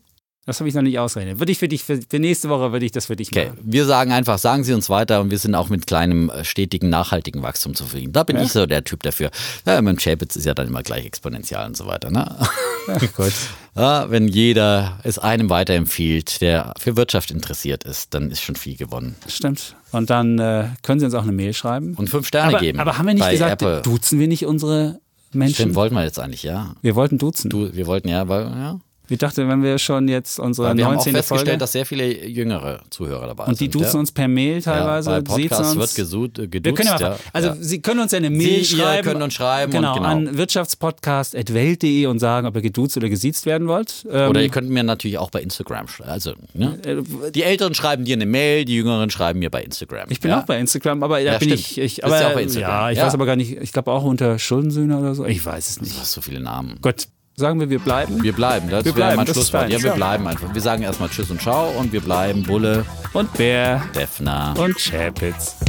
Das habe ich noch nicht ausrechnet. Würde ich für dich, für, für nächste Woche würde ich das für dich Okay, machen. wir sagen einfach, sagen Sie uns weiter und wir sind auch mit kleinem, stetigen, nachhaltigen Wachstum zufrieden. Da bin Ja. ich so der Typ dafür. Ja, mit dem Chapitz ist ja dann immer gleich exponentiell und so weiter. Ne? Ach Gott. Ja, wenn jeder es einem weiterempfiehlt, der für Wirtschaft interessiert ist, dann ist schon viel gewonnen. Stimmt. Und dann äh, können Sie uns auch eine Mail schreiben. Und fünf Sterne aber, geben. aber haben wir nicht bei gesagt, Apple. duzen wir nicht unsere Menschen? Stimmt, wollten wir jetzt eigentlich, ja. Wir wollten duzen. Du, wir wollten ja, weil, ja. Ich dachte, wenn wir schon jetzt unsere Weil wir haben auch neunzehnte festgestellt, Folge dass sehr viele jüngere Zuhörer dabei und die sind. duzen ja. uns per Mail teilweise, Ja, bei sieht's Podcasts uns. wird gesud, äh, geduzt. Wir können ja, mal, ja. also ja. Sie können uns ja eine Mail Sie, ihr schreiben. könnt uns schreiben genau, und genau. an wirtschaftspodcast at welt punkt de und sagen, ob ihr geduzt oder gesiezt werden wollt. Ähm, Oder ihr könnt mir natürlich auch bei Instagram schreiben. Also, ne? äh, Die Älteren schreiben dir eine Mail, die Jüngeren schreiben mir bei Instagram. Ich bin ja? auch bei Instagram, aber da Ja, bin stimmt. ich. ich Bist aber, ja auch bei Instagram. Ja, ich Ja. weiß aber gar nicht. Ich glaube auch unter Schuldensühner oder so. Ich weiß es nicht. Du hast so viele Namen. Gut, sagen wir, wir bleiben. Wir bleiben, das Wir wäre bleiben, mein das ist Schlusswort. dein. Ja, wir Ja. bleiben einfach. Wir sagen erstmal Tschüss und Ciao und wir bleiben Bulle, Und Bär Defner. und Chapitz.